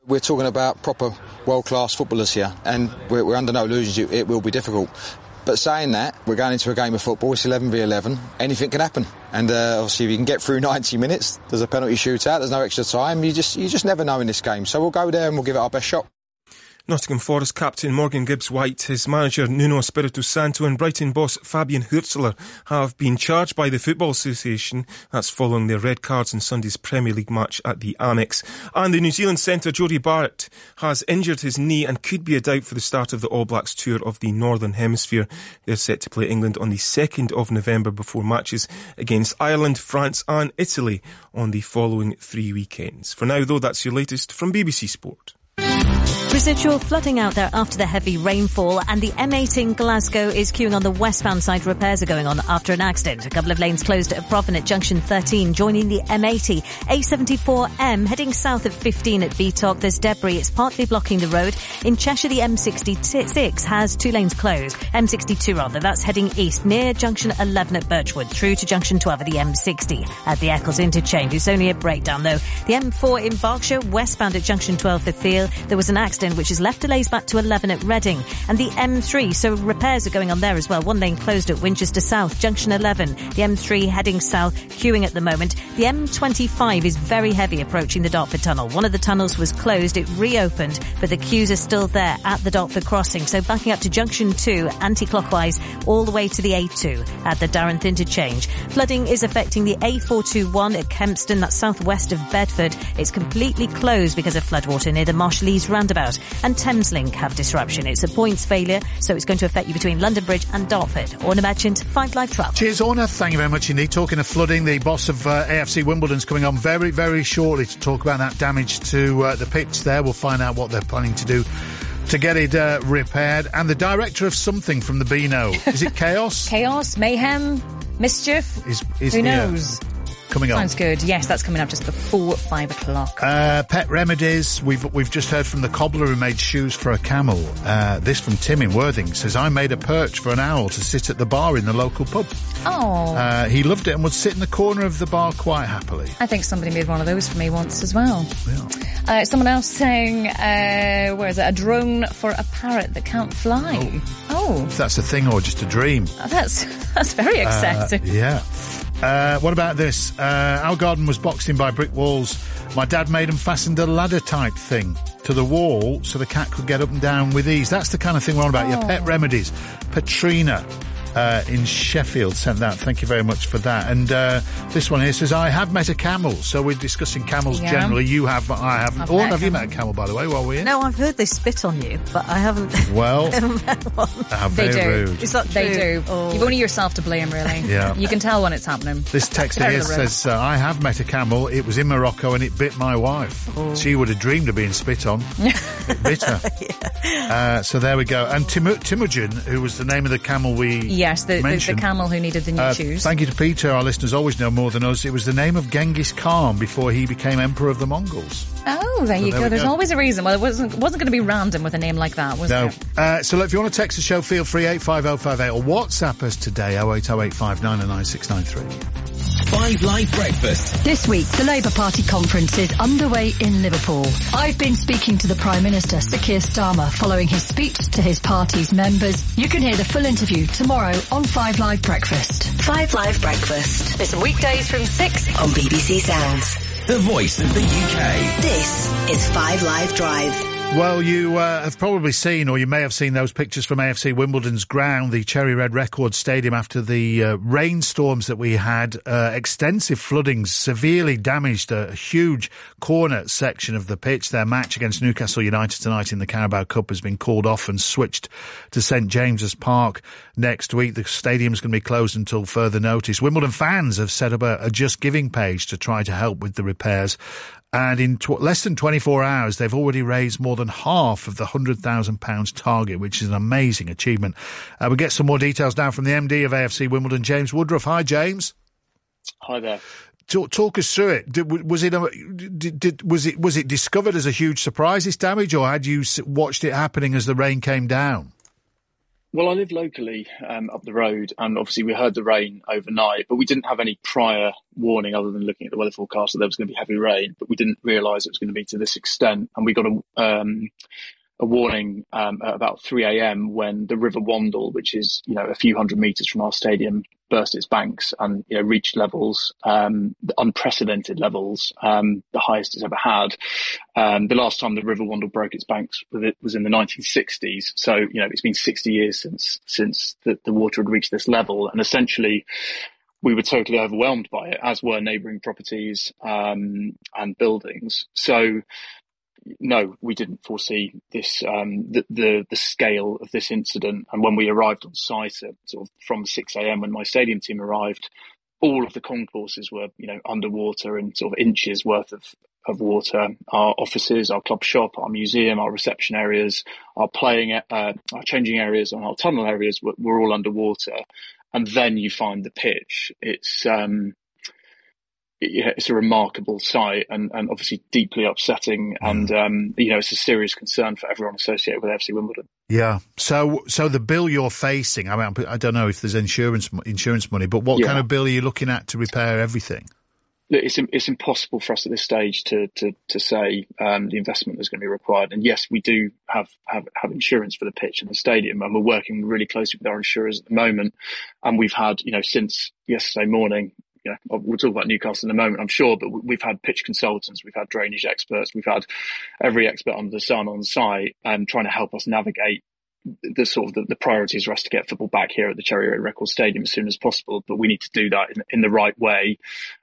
We're talking about proper world-class footballers here, and we're, we're under no illusions it, it will be difficult. But saying that, we're going into a game of football, it's eleven v eleven, anything can happen. And uh, obviously if you can get through ninety minutes, there's a penalty shootout, there's no extra time, you just you just never know in this game. So we'll go there and we'll give it our best shot. Nottingham Forest captain Morgan Gibbs-White, his manager Nuno Espirito Santo and Brighton boss Fabian Hürzeler have been charged by the Football Association. That's following their red cards in Sunday's Premier League match at the Amex. And the New Zealand centre Jody Barrett has injured his knee and could be a doubt for the start of the All Blacks tour of the Northern Hemisphere. They're set to play England on the second of November before matches against Ireland, France and Italy on the following three weekends. For now, though, that's your latest from B B C Sport. Residual flooding out there after the heavy rainfall, and the M eight in Glasgow is queuing on the westbound side. Repairs are going on after an accident. A couple of lanes closed at Proven at junction thirteen, joining the M eighty. A seventy-four M heading south at fifteen at Beatock. There's debris. It's partly blocking the road. In Cheshire, the M sixty-six has two lanes closed. M sixty-two rather, that's heading east near junction eleven at Birchwood, through to junction twelve at the M sixty at the Eccles interchange. It's only a breakdown though. The M four in Berkshire, westbound at junction twelve for Thiel. There was an accident which has left delays back to eleven at Reading. And the M three, so repairs are going on there as well. One lane closed at Winchester South, junction eleven. The M three heading south, queuing at the moment. The M twenty-five is very heavy approaching the Dartford Tunnel. One of the tunnels was closed, it reopened, but the queues are still there at the Dartford crossing. So backing up to junction two, anti-clockwise, all the way to the A two at the Darrenth interchange. Flooding is affecting the A four twenty-one at Kempston, that's southwest of Bedford. It's completely closed because of floodwater near the Marshallese roundabout. And Thameslink have disruption. It's a points failure, so it's going to affect you between London Bridge and Dartford. Orna Merchant, Five Live Travel. Cheers, Orna. Thank you very much indeed. Talking of flooding, the boss of uh, A F C Wimbledon's coming on very, very shortly to talk about that damage to uh, the pitch there. We'll find out what they're planning to do to get it uh, repaired. And the director of something from the Beano. Is it Chaos? Chaos, mayhem, mischief. Is, is Who here. knows? Coming on. Sounds good. Yes, that's coming up just before five o'clock. Uh, pet remedies. We've we've just heard from the cobbler who made shoes for a camel. Uh, this from Tim in Worthing says, I made a perch for an owl to sit at the bar in the local pub. Oh. Uh, he loved it and would sit in the corner of the bar quite happily. I think somebody made one of those for me once as well. Yeah. Uh, someone else saying, uh, where is it? A drone for a parrot that can't fly. Oh. oh. If that's a thing or just a dream. Oh, that's, that's very excessive. Uh, yeah. Uh, what about this? Uh, our garden was boxed in by brick walls. My dad made and fastened a ladder type thing to the wall so the cat could get up and down with ease. That's the kind of thing we're on about. Oh. Your pet remedies. Patrina uh, in Sheffield sent that. Thank you very much for that. And uh, this one here says, I have met a camel. So we're discussing camels yeah. generally. You have, but I haven't. Oh, have you met a camel, by the way, while we're here? No, I've heard they spit on you, but I haven't. Well, met one. Uh, very they do. rude. Is that true? They do. Oh. You've only yourself to blame, really. Yeah. You can tell when it's happening. This text here says, uh, I have met a camel. It was in Morocco and it bit my wife. Oh. She would have dreamed of being spit on. It bit her. yeah. uh, so there we go. And Tim- Timujin, who was the name of the camel we Yes, the, mentioned. the, the camel who needed the new uh, shoes. Thank you to Peter. Our listeners always know more than us. It was the name of Genghis Khan before he became emperor of the Mongols. Oh, there so you there go. There's go. always a reason. Well, it wasn't, wasn't going to be random with a name like that, was no. it? Uh, so look, if you want to text the show, feel free, eight five oh five eight, or WhatsApp us today, oh eight oh eight five nine nine six nine three. Five Live Breakfast. This week, the Labour Party conference is underway in Liverpool. I've been speaking to the Prime Minister, Sir Keir Starmer, following his speech to his party's members. You can hear the full interview tomorrow on Five Live Breakfast. Five Live Breakfast. Listen weekdays from six on B B C Sounds. The voice of the U K. This is Five Live Drive. Well, you uh, have probably seen, or you may have seen those pictures from A F C Wimbledon's ground, the Cherry Red Record Stadium, after the uh, rainstorms that we had. Uh, extensive floodings severely damaged a huge corner section of the pitch. Their match against Newcastle United tonight in the Carabao Cup has been called off and switched to St James's Park next week. The stadium's going to be closed until further notice. Wimbledon fans have set up a, a Just Giving page to try to help with the repairs. And in tw- less than twenty-four hours, they've already raised more than half of the one hundred thousand pounds target, which is an amazing achievement. Uh, we'll get some more details now from the M D of A F C Wimbledon, James Woodruff. Hi, James. Hi there. Talk, talk us through it. Did, was it a, did, did, was it was it discovered as a huge surprise, this damage, or had you watched it happening as the rain came down? Well, I live locally um, up the road, and obviously we heard the rain overnight, but we didn't have any prior warning other than looking at the weather forecast that there was going to be heavy rain, but we didn't realise it was going to be to this extent. And we got a, um, a warning um, at about three a.m. when the River Wandle, which is, you know, a few hundred metres from our stadium, burst its banks and, you know, reached levels, um, unprecedented levels, um, the highest it's ever had. Um, the last time the River Wandle broke its banks was in the nineteen sixties. So, you know, it's been sixty years since, since the, the water had reached this level. And essentially, we were totally overwhelmed by it, as were neighbouring properties, um, and buildings. So, no, we didn't foresee this, um, the, the, the scale of this incident. And when we arrived on site at sort of from six a.m. when my stadium team arrived, all of the concourses were, you know, underwater and sort of inches worth of, of water. Our offices, our club shop, our museum, our reception areas, our playing, uh, our changing areas and our tunnel areas were, were all underwater. And then you find the pitch. It's, um, it's a remarkable sight and, and obviously deeply upsetting. And, um, you know, it's a serious concern for everyone associated with F C Wimbledon. Yeah. So, so the bill you're facing, I mean, I don't know if there's insurance, insurance money, but what yeah. kind of bill are you looking at to repair everything? It's, it's impossible for us at this stage to, to, to say, um, the investment that's going to be required. And yes, we do have, have, have insurance for the pitch and the stadium, and we're working really closely with our insurers at the moment. And we've had, you know, since yesterday morning, you know, we'll talk about Newcastle in a moment, I'm sure, but we've had pitch consultants, we've had drainage experts, we've had every expert under the sun on site, um, trying to help us navigate the sort of the, the priorities for us to get football back here at the Cherry Road Record Stadium as soon as possible. But we need to do that in, in the right way.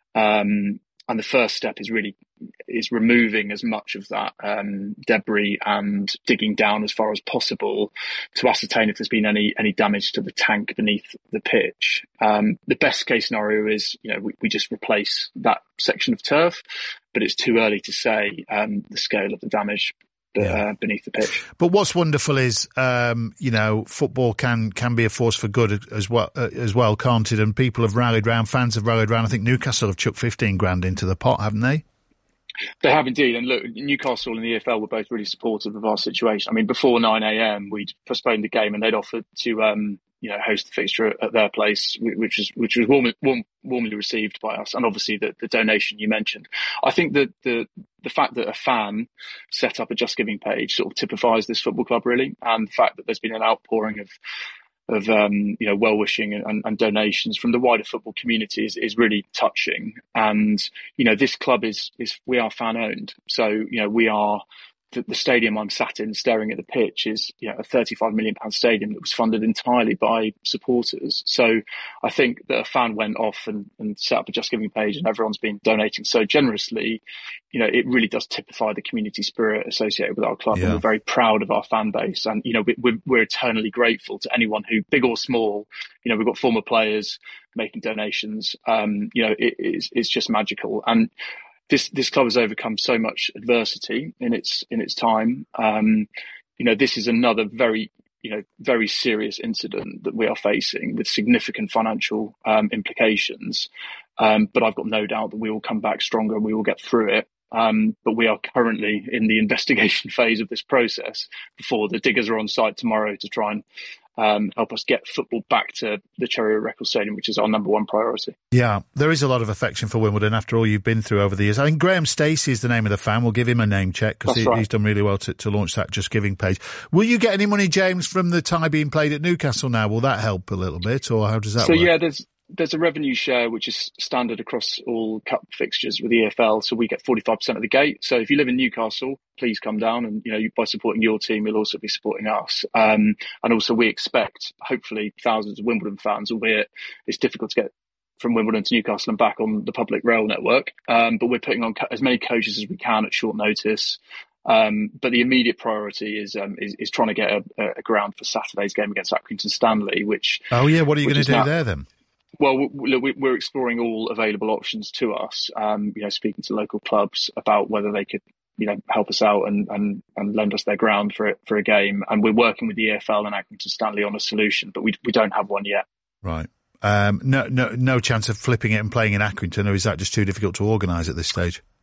Um, and the first step is really is removing as much of that um, debris and digging down as far as possible to ascertain if there's been any any damage to the tank beneath the pitch. Um, the best case scenario is, you know, we, we just replace that section of turf, but it's too early to say um, the scale of the damage Yeah. Uh, beneath the pitch. But what's wonderful is, um, you know, football can can be a force for good as well, uh, as well, can't it? And people have rallied round, fans have rallied round. I think Newcastle have chucked fifteen grand into the pot, haven't they? They have indeed. And look, Newcastle and the E F L were both really supportive of our situation. I mean, before nine a.m, we'd postponed the game and they'd offered to, um, you know, host the fixture at their place, which was which was warm, warm, warmly received by us, and obviously the, the donation you mentioned. I think that the the fact that a fan set up a Just Giving page sort of typifies this football club really, and the fact that there's been an outpouring of of um, you know, well wishing and, and donations from the wider football community is, is really touching. And you know, this club is is we are fan owned, so you know we are. The, the stadium I'm sat in staring at the pitch is, you know, a thirty-five million pounds stadium that was funded entirely by supporters. So I think that a fan went off and, and set up a Just Giving page and everyone's been donating so generously. You know, it really does typify the community spirit associated with our club. Yeah. And we're very proud of our fan base. And, you know, we, we're, we're eternally grateful to anyone who, big or small, you know, we've got former players making donations. Um, you know, it, it's, it's just magical. And, This this club has overcome so much adversity in its in its time. Um, you know, this is another very you know very serious incident that we are facing with significant financial um, implications. Um, but I've got no doubt that we will come back stronger and we will get through it. Um, but we are currently in the investigation phase of this process before the diggers are on site tomorrow to try and um, help us get football back to the Cherry Road Record Stadium, which is our number one priority. Yeah, there is a lot of affection for Wimbledon after all you've been through over the years. I think Graham Stacey is the name of the fan. We'll give him a name check because he, right. he's done really well to, to launch that Just Giving page. Will you get any money, James, from the tie being played at Newcastle now? Will that help a little bit, or how does that so, work? So, yeah, there's... There's a revenue share which is standard across all cup fixtures with the E F L, so we get forty-five percent of the gate. So if you live in Newcastle, please come down, and you know by supporting your team, you'll also be supporting us. Um, and also we expect, hopefully, thousands of Wimbledon fans, albeit it's difficult to get from Wimbledon to Newcastle and back on the public rail network. Um, but we're putting on co- as many coaches as we can at short notice. Um, but the immediate priority is, um, is is trying to get a, a ground for Saturday's game against Accrington Stanley. Which oh yeah, what are you going to do now, there then? Well, we're exploring all available options to us. Um, you know, speaking to local clubs about whether they could, you know, help us out and, and, and lend us their ground for it for a game. And we're working with the E F L and Accrington Stanley on a solution, but we we don't have one yet. Right. Um, no, no, no chance of flipping it and playing in Accrington, or is that just too difficult to organise at this stage?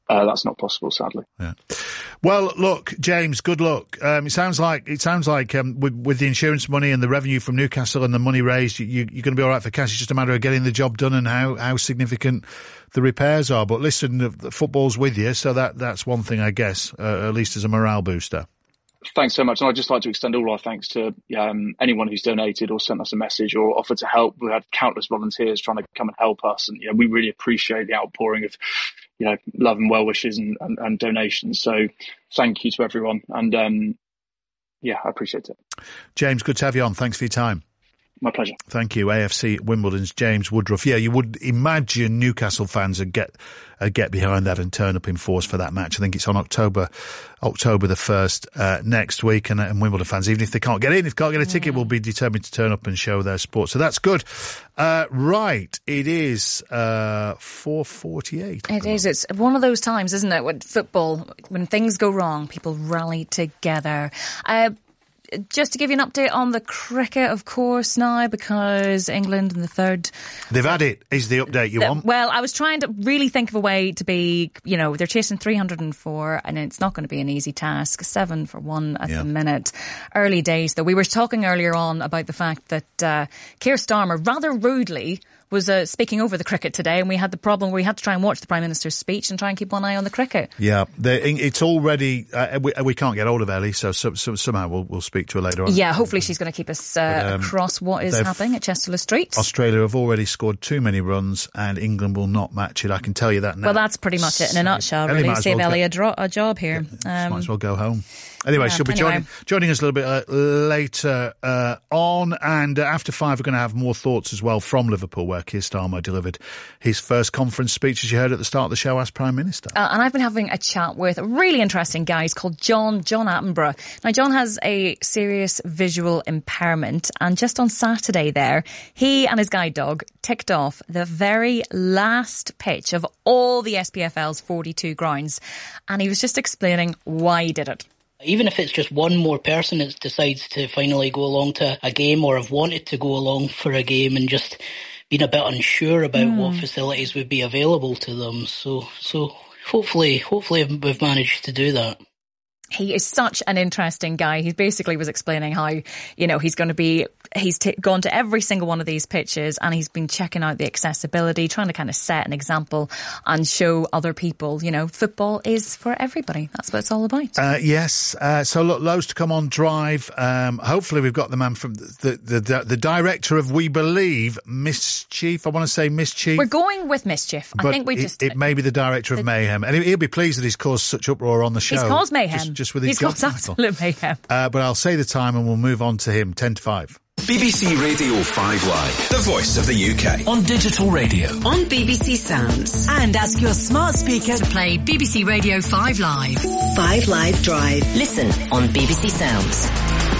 uh, that's not possible, sadly. Yeah. Well, look, James, good luck. Um, it sounds like it sounds like um, with, with the insurance money and the revenue from Newcastle and the money raised, you, you, you're going to be all right for cash. It's just a matter of getting the job done and how, how significant the repairs are. But listen, the, the football's with you, so that that's one thing, I guess, uh, at least as a morale booster. Thanks so much. And I'd just like to extend all our thanks to um, anyone who's donated or sent us a message or offered to help. We had countless volunteers trying to come and help us. And, you know, we really appreciate the outpouring of, you know, love and well wishes and, and, and donations. So thank you to everyone. And, um, yeah, I appreciate it. James, good to have you on. Thanks for your time. My pleasure. Thank you. A F C Wimbledon's James Woodruff. Yeah, you would imagine Newcastle fans would get uh, get behind that and turn up in force for that match. I think it's on October October the first uh, next week. And, and Wimbledon fans, even if they can't get in, if they can't get a ticket, will be determined to turn up and show their support. So that's good. Uh, right. It is uh, four forty-eight. It is. It's one of those times, isn't it, with football, when things go wrong, people rally together. Uh, Just to give you an update on the cricket, of course, now, because England in the third... They've had it, is the update you the, want? Well, I was trying to really think of a way to be, you know, they're chasing three hundred four, and it's not going to be an easy task. Seven for one at yeah. the minute. Early days, though. We were talking earlier on about the fact that uh, Keir Starmer, rather rudely, was uh, speaking over the cricket today, and we had the problem where we had to try and watch the Prime Minister's speech and try and keep one eye on the cricket. Yeah, it's already... Uh, we, we can't get hold of Ellie, so, so, so somehow we'll, we'll speak to her later on. Yeah, hopefully she's going to keep us uh, but, um, across what is happening at Chester Street. Australia have already scored too many runs, and England will not match it. I can tell you that now. Well, that's pretty much it in a nutshell, really. Well Save Ellie a, dro- a job here. Yeah, um, might as well go home. Anyway, yeah, she'll be anyway. joining, joining us a little bit uh, later uh, on, and uh, after five we're going to have more thoughts as well from Liverpool, where Keir Starmer delivered his first conference speech, as you heard at the start of the show, as Prime Minister. Uh, and I've been having a chat with a really interesting guy. He's called John, John Attenborough. Now, John has a serious visual impairment, and just on Saturday there, he and his guide dog ticked off the very last pitch of all the S P F L's forty-two grounds, and he was just explaining why he did it. Even if it's just one more person that decides to finally go along to a game or have wanted to go along for a game and just been a bit unsure about mm. what facilities would be available to them. So, so hopefully, hopefully we've managed to do that. He is such an interesting guy. He basically was explaining how, you know, he's going to be, he's t- gone to every single one of these pitches and he's been checking out the accessibility, trying to kind of set an example and show other people, you know, football is for everybody. That's what it's all about. Uh, yes. Uh, so look, loads to come on Drive. Um, hopefully we've got the man from the, the, the, the director of, we believe, Mischief. I want to say Mischief. We're going with Mischief. I think we it, just... It may be the director the, of Mayhem. And he'll be pleased that he's caused such uproar on the show. He's caused mayhem. Just, just with his He's caused absolute mayhem. Uh, but I'll say the time and we'll move on to him. ten to five. B B C Radio five Live, the voice of the U K. On digital radio. On B B C Sounds. And ask your smart speaker to play B B C Radio five Live. five Live Drive. Listen on B B C Sounds.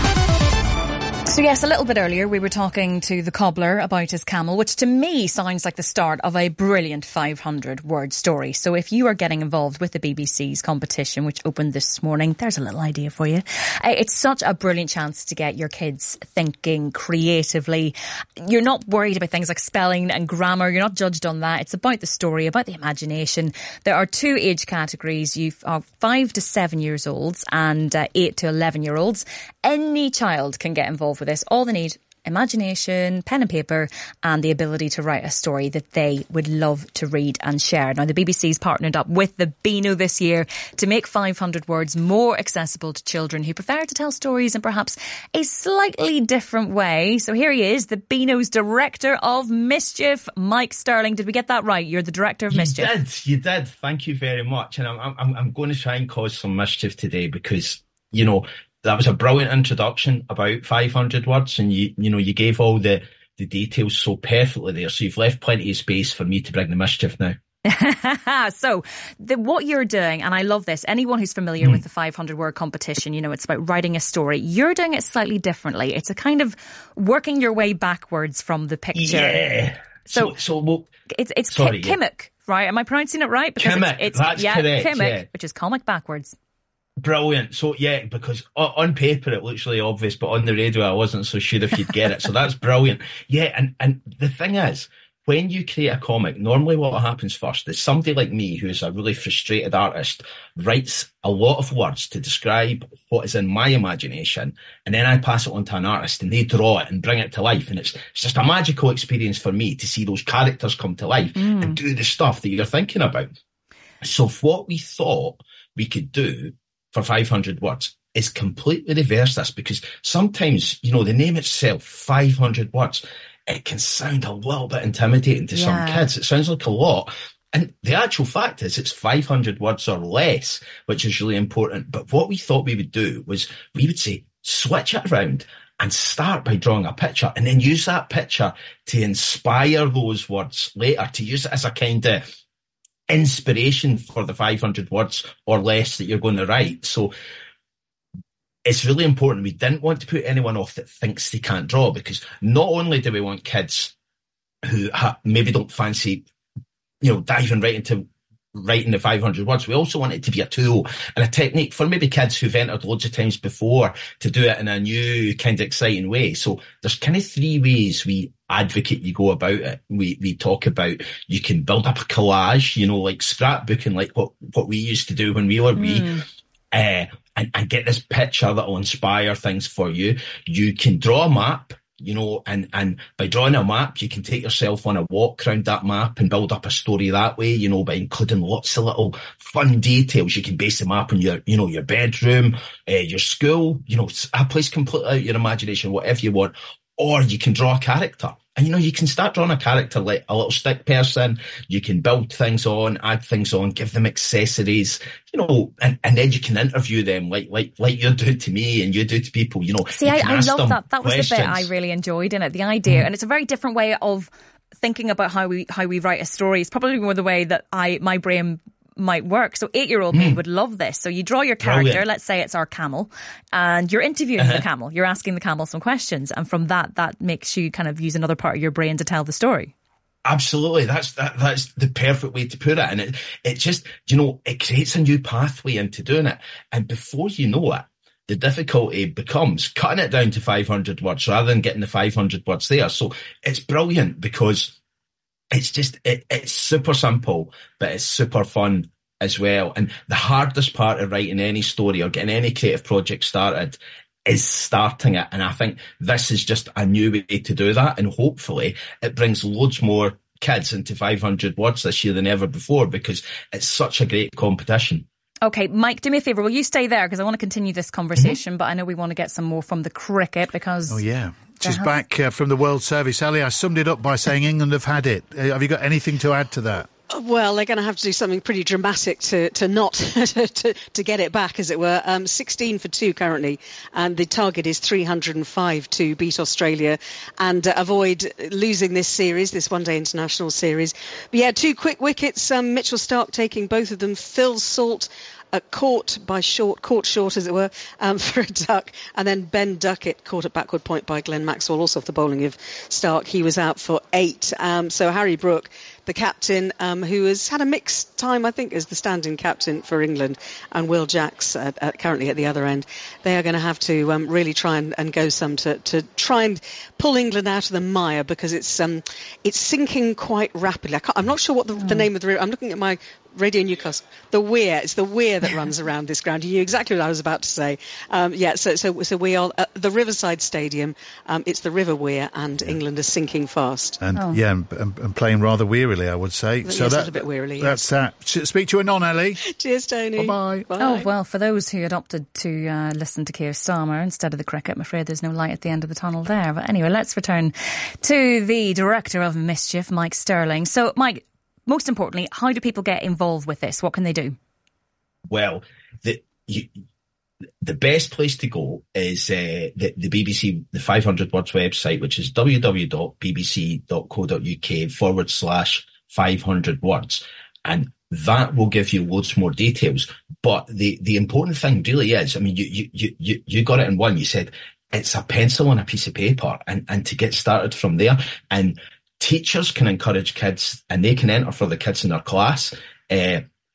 So yes, a little bit earlier we were talking to the cobbler about his camel, which to me sounds like the start of a brilliant five hundred word story. So if you are getting involved with the B B C's competition, which opened this morning, there's a little idea for you. It's such a brilliant chance to get your kids thinking creatively. You're not worried about things like spelling and grammar. You're not judged on that. It's about the story, about the imagination. There are two age categories. You've uh, five to seven years olds and uh, eight to eleven year olds. Any child can get involved with this. All they need, imagination, pen and paper, and the ability to write a story that they would love to read and share. Now, the B B C's partnered up with the Beano this year to make five hundred words more accessible to children who prefer to tell stories in perhaps a slightly different way. So here he is, the Beano's Director of Mischief, Mike Sterling. Did we get that right? You're the Director of you Mischief. You did, you did. Thank you very much. And I'm, I'm, I'm going to try and cause some mischief today because, you know, that was a brilliant introduction about five hundred words, and you you know you gave all the, the details so perfectly there, so you've left plenty of space for me to bring the mischief now. So the, what you're doing, and I love this, anyone who's familiar mm. with the five hundred word competition, you know, it's about writing a story. You're doing it slightly differently. It's a kind of working your way backwards from the picture. Yeah. So, so, so well, it's it's sorry, Ki- Kimmick, yeah. right? Am I pronouncing it right? Because Kimmick, it's, it's that's yeah, correct. Kimmick, yeah. which is comic backwards. Brilliant. So, yeah, because on paper it looks really obvious, but on the radio I wasn't so sure if you'd get it. So that's brilliant. Yeah, and, and the thing is, when you create a comic, normally what happens first is somebody like me, who is a really frustrated artist, writes a lot of words to describe what is in my imagination, and then I pass it on to an artist and they draw it and bring it to life. And it's, it's just a magical experience for me to see those characters come to life mm. and do the stuff that you're thinking about. So what we thought we could do for five hundred words is completely reverse this, because sometimes, you know, the name itself, five hundred words, it can sound a little bit intimidating to yeah. some kids. It sounds like a lot. And the actual fact is it's five hundred words or less, which is really important. But what we thought we would do was we would say, switch it around and start by drawing a picture, and then use that picture to inspire those words later, to use it as a kind of inspiration for the five hundred words or less that you're going to write. So it's really important. We didn't want to put anyone off that thinks they can't draw, because not only do we want kids who ha- maybe don't fancy, you know, diving right into writing the five hundred words, we also want it to be a tool and a technique for maybe kids who've entered loads of times before to do it in a new kind of exciting way. So there's kind of three ways we advocate you go about it. We we talk about, you can build up a collage, you know, like scrapbooking, like what, what we used to do when we were mm. wee. Uh, and, and get this picture that will inspire things for you. You can draw a map, you know, and, and by drawing a map, you can take yourself on a walk around that map and build up a story that way, you know, by including lots of little fun details. You can base the map on your, you know, your bedroom, uh, your school, you know, a place completely out your imagination, whatever you want. Or you can draw a character. And, you know, you can start drawing a character like a little stick person. You can build things on, add things on, give them accessories, you know, and, and then you can interview them like like like you do to me and you do to people, you know. See, you I, I love that. That was questions. the bit I really enjoyed in it, the idea. Mm. And it's a very different way of thinking about how we how we write a story. It's probably more the way that I my brain might work. So eight-year-old mm. me would love this. So you draw your character, Brilliant. Let's say it's our camel, and you're interviewing uh-huh. the camel. You're asking the camel some questions, and from that, that makes you kind of use another part of your brain to tell the story. Absolutely. That's that. That's the perfect way to put it. And it, it just, you know, it creates a new pathway into doing it. And before you know it, the difficulty becomes cutting it down to five hundred words rather than getting the five hundred words there. So it's brilliant because it's just, it, it's super simple, but it's super fun as well. And the hardest part of writing any story or getting any creative project started is starting it. And I think this is just a new way to do that. And hopefully it brings loads more kids into five hundred words this year than ever before, because it's such a great competition. Okay, Mike, do me a favour. Will you stay there? Because I want to continue this conversation, mm-hmm. but I know we want to get some more from the cricket because... Oh, yeah. She's has... back uh, from the World Service. Ali, I summed it up by saying England have had it. Uh, have you got anything to add to that? Well, they're going to have to do something pretty dramatic to, to not, to, to get it back, as it were. Um, sixteen for two currently, and the target is three hundred five to beat Australia and uh, avoid losing this series, this one-day international series. But yeah, two quick wickets, um, Mitchell Starc taking both of them, Phil Salt Uh, caught by short, caught short as it were, um, for a duck, and then Ben Duckett caught at backward point by Glenn Maxwell, also off the bowling of Starc. He was out for eight. Um, so Harry Brook, the captain, um, who has had a mixed time, I think, as the standing captain for England, and Will Jacks uh, uh, currently at the other end. They are going to have to um, really try and, and go some to, to try and pull England out of the mire, because it's um, it's sinking quite rapidly. I can't, I'm not sure what the, mm. the name of the... I'm looking at my Radio Newcastle. The weir. It's the weir that runs around this ground. You knew exactly what I was about to say. Um, yeah, so so so we are at the Riverside Stadium. Um, it's the River Weir, and England is sinking fast. And oh. yeah, and, and playing rather wearily, I would say. Yes, so that, a bit wearily. That's yes. that. Speak to you anon, Ellie. Cheers, Tony. Bye-bye. Bye. Oh, well, for those who had opted to uh, listen to Keir Starmer instead of the cricket, I'm afraid there's no light at the end of the tunnel there. But anyway, let's return to the Director of Mischief, Mike Sterling. So, Mike, most importantly, how do people get involved with this? What can they do? Well, the you, the best place to go is uh, the, the B B C, the five hundred words website, which is www.bbc.co.uk forward slash 500 words. And that will give you loads more details. But the, the important thing really is, I mean, you, you, you, you got it in one. You said it's a pencil and a piece of paper, and, and to get started from there. And teachers can encourage kids, and they can enter for the kids in their class. Uh,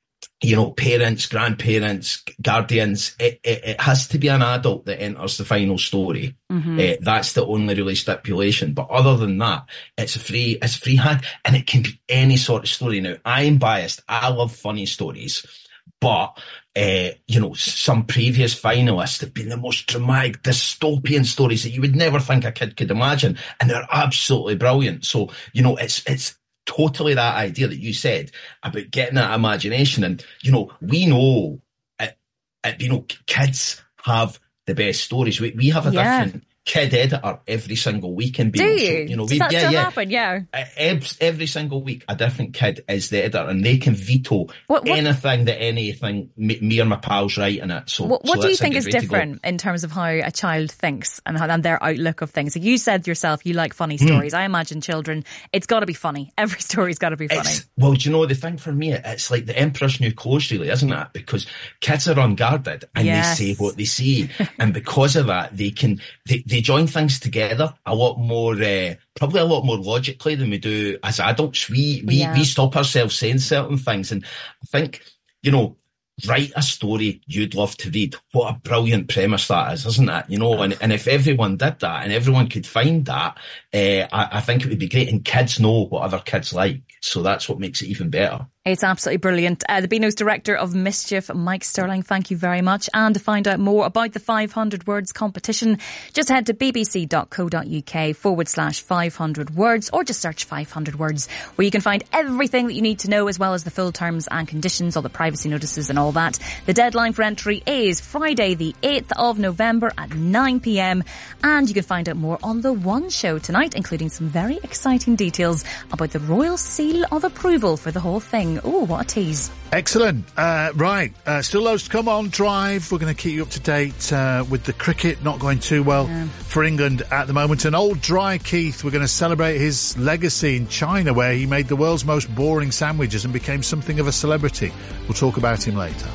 you know, parents, grandparents, guardians, it, it, it has to be an adult that enters the final story. Mm-hmm. Uh, that's the only really stipulation. But other than that, it's a free, it's a free hand, and it can be any sort of story. Now, I'm biased. I love funny stories, but uh, you know, some previous finalists have been the most dramatic, dystopian stories that you would never think a kid could imagine, and they're absolutely brilliant. So, you know, it's it's. totally that idea that you said about getting that imagination. And, you know, we know, it, it, you know, kids have the best stories. We, we have a yeah. different kid editor every single week in Do you? So, you know, Does we, that yeah, still yeah. happen? Yeah. Every, every single week, a different kid is the editor, and they can veto what, what, anything that anything me, me or my pals write in it. So, what, what so do you think is different different in terms of how a child thinks and, how, and their outlook of things? You said yourself you like funny stories. Mm. I imagine children, it's got to be funny. Every story's got to be funny. It's, well, do you know, the thing for me, it's like the Emperor's New Clothes, really, isn't it? Because kids are unguarded and yes. they say what they see, and because of that, they can they, they join things together. Together a lot more, uh, probably a lot more logically than we do as adults. We we yeah. we stop ourselves saying certain things, and I think, you know, write a story you'd love to read. What a brilliant premise that is, isn't it? You know, and and if everyone did that and everyone could find that, uh, I, I think it would be great. And kids know what other kids like, so that's what makes it even better. It's absolutely brilliant. Uh, the Beano's Director of Mischief, Mike Sterling, thank you very much. And to find out more about the five hundred words competition, just head to bbc.co.uk forward slash 500 words, or just search five hundred words, where you can find everything that you need to know, as well as the full terms and conditions, all the privacy notices and all that. The deadline for entry is Friday the eighth of November at nine p.m. And you can find out more on The One Show tonight, including some very exciting details about the Royal Seal of Approval for the whole thing. Oh, what a tease. Excellent. Uh, right. Uh, still loads to come on Drive. We're going to keep you up to date uh, with the cricket not going too well yeah. for England at the moment. And old Dry Keith, we're going to celebrate his legacy in China, where he made the world's most boring sandwiches and became something of a celebrity. We'll talk about him later.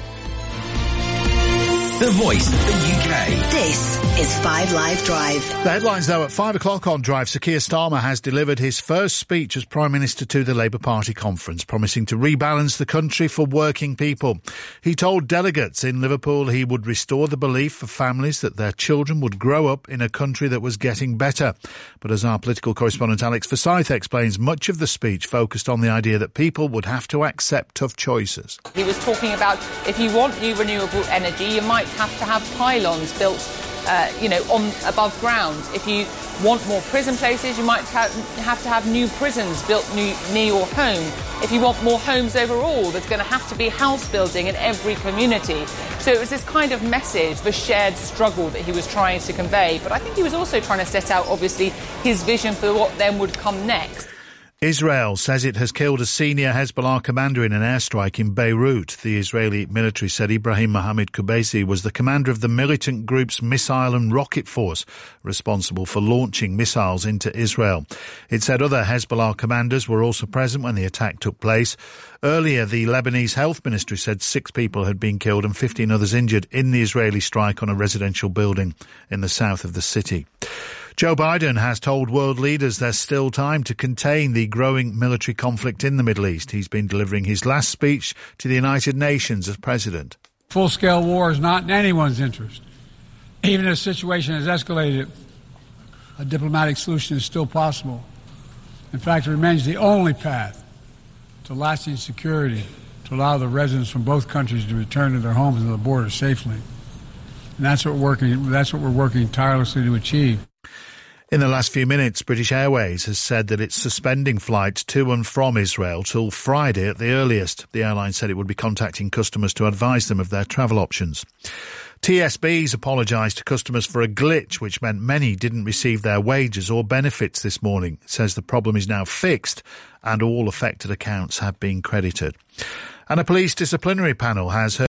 The voice of the U K. This is Five Live Drive. The headlines, though, at five o'clock on Drive. Sir Keir Starmer has delivered his first speech as Prime Minister to the Labour Party conference, promising to rebalance the country for working people. He told delegates in Liverpool he would restore the belief for families that their children would grow up in a country that was getting better. But as our political correspondent Alex Forsyth explains, much of the speech focused on the idea that people would have to accept tough choices. He was talking about if you want new renewable energy, you might have to have pylons built, uh, you know, on above ground. If you want more prison places, you might ha- have to have new prisons built new, near your home. If you want more homes overall, there's going to have to be house building in every community. So it was this kind of message, the shared struggle that he was trying to convey. But I think he was also trying to set out, obviously, his vision for what then would come next. Israel says it has killed a senior Hezbollah commander in an airstrike in Beirut. The Israeli military said Ibrahim Mohammed Kubaisi was the commander of the militant group's missile and rocket force, responsible for launching missiles into Israel. It said other Hezbollah commanders were also present when the attack took place. Earlier, the Lebanese health ministry said six people had been killed and fifteen others injured in the Israeli strike on a residential building in the south of the city. Joe Biden has told world leaders there's still time to contain the growing military conflict in the Middle East. He's been delivering his last speech to the United Nations as president. Full-scale war is not in anyone's interest. Even if the situation has escalated, a diplomatic solution is still possible. In fact, it remains the only path to lasting security to allow the residents from both countries to return to their homes and the border safely. And that's what we're working, that's what we're working tirelessly to achieve. In the last few minutes, British Airways has said that it's suspending flights to and from Israel till Friday at the earliest. The airline said it would be contacting customers to advise them of their travel options. T S B's apologised to customers for a glitch which meant many didn't receive their wages or benefits this morning. It says the problem is now fixed and all affected accounts have been credited. And a police disciplinary panel has heard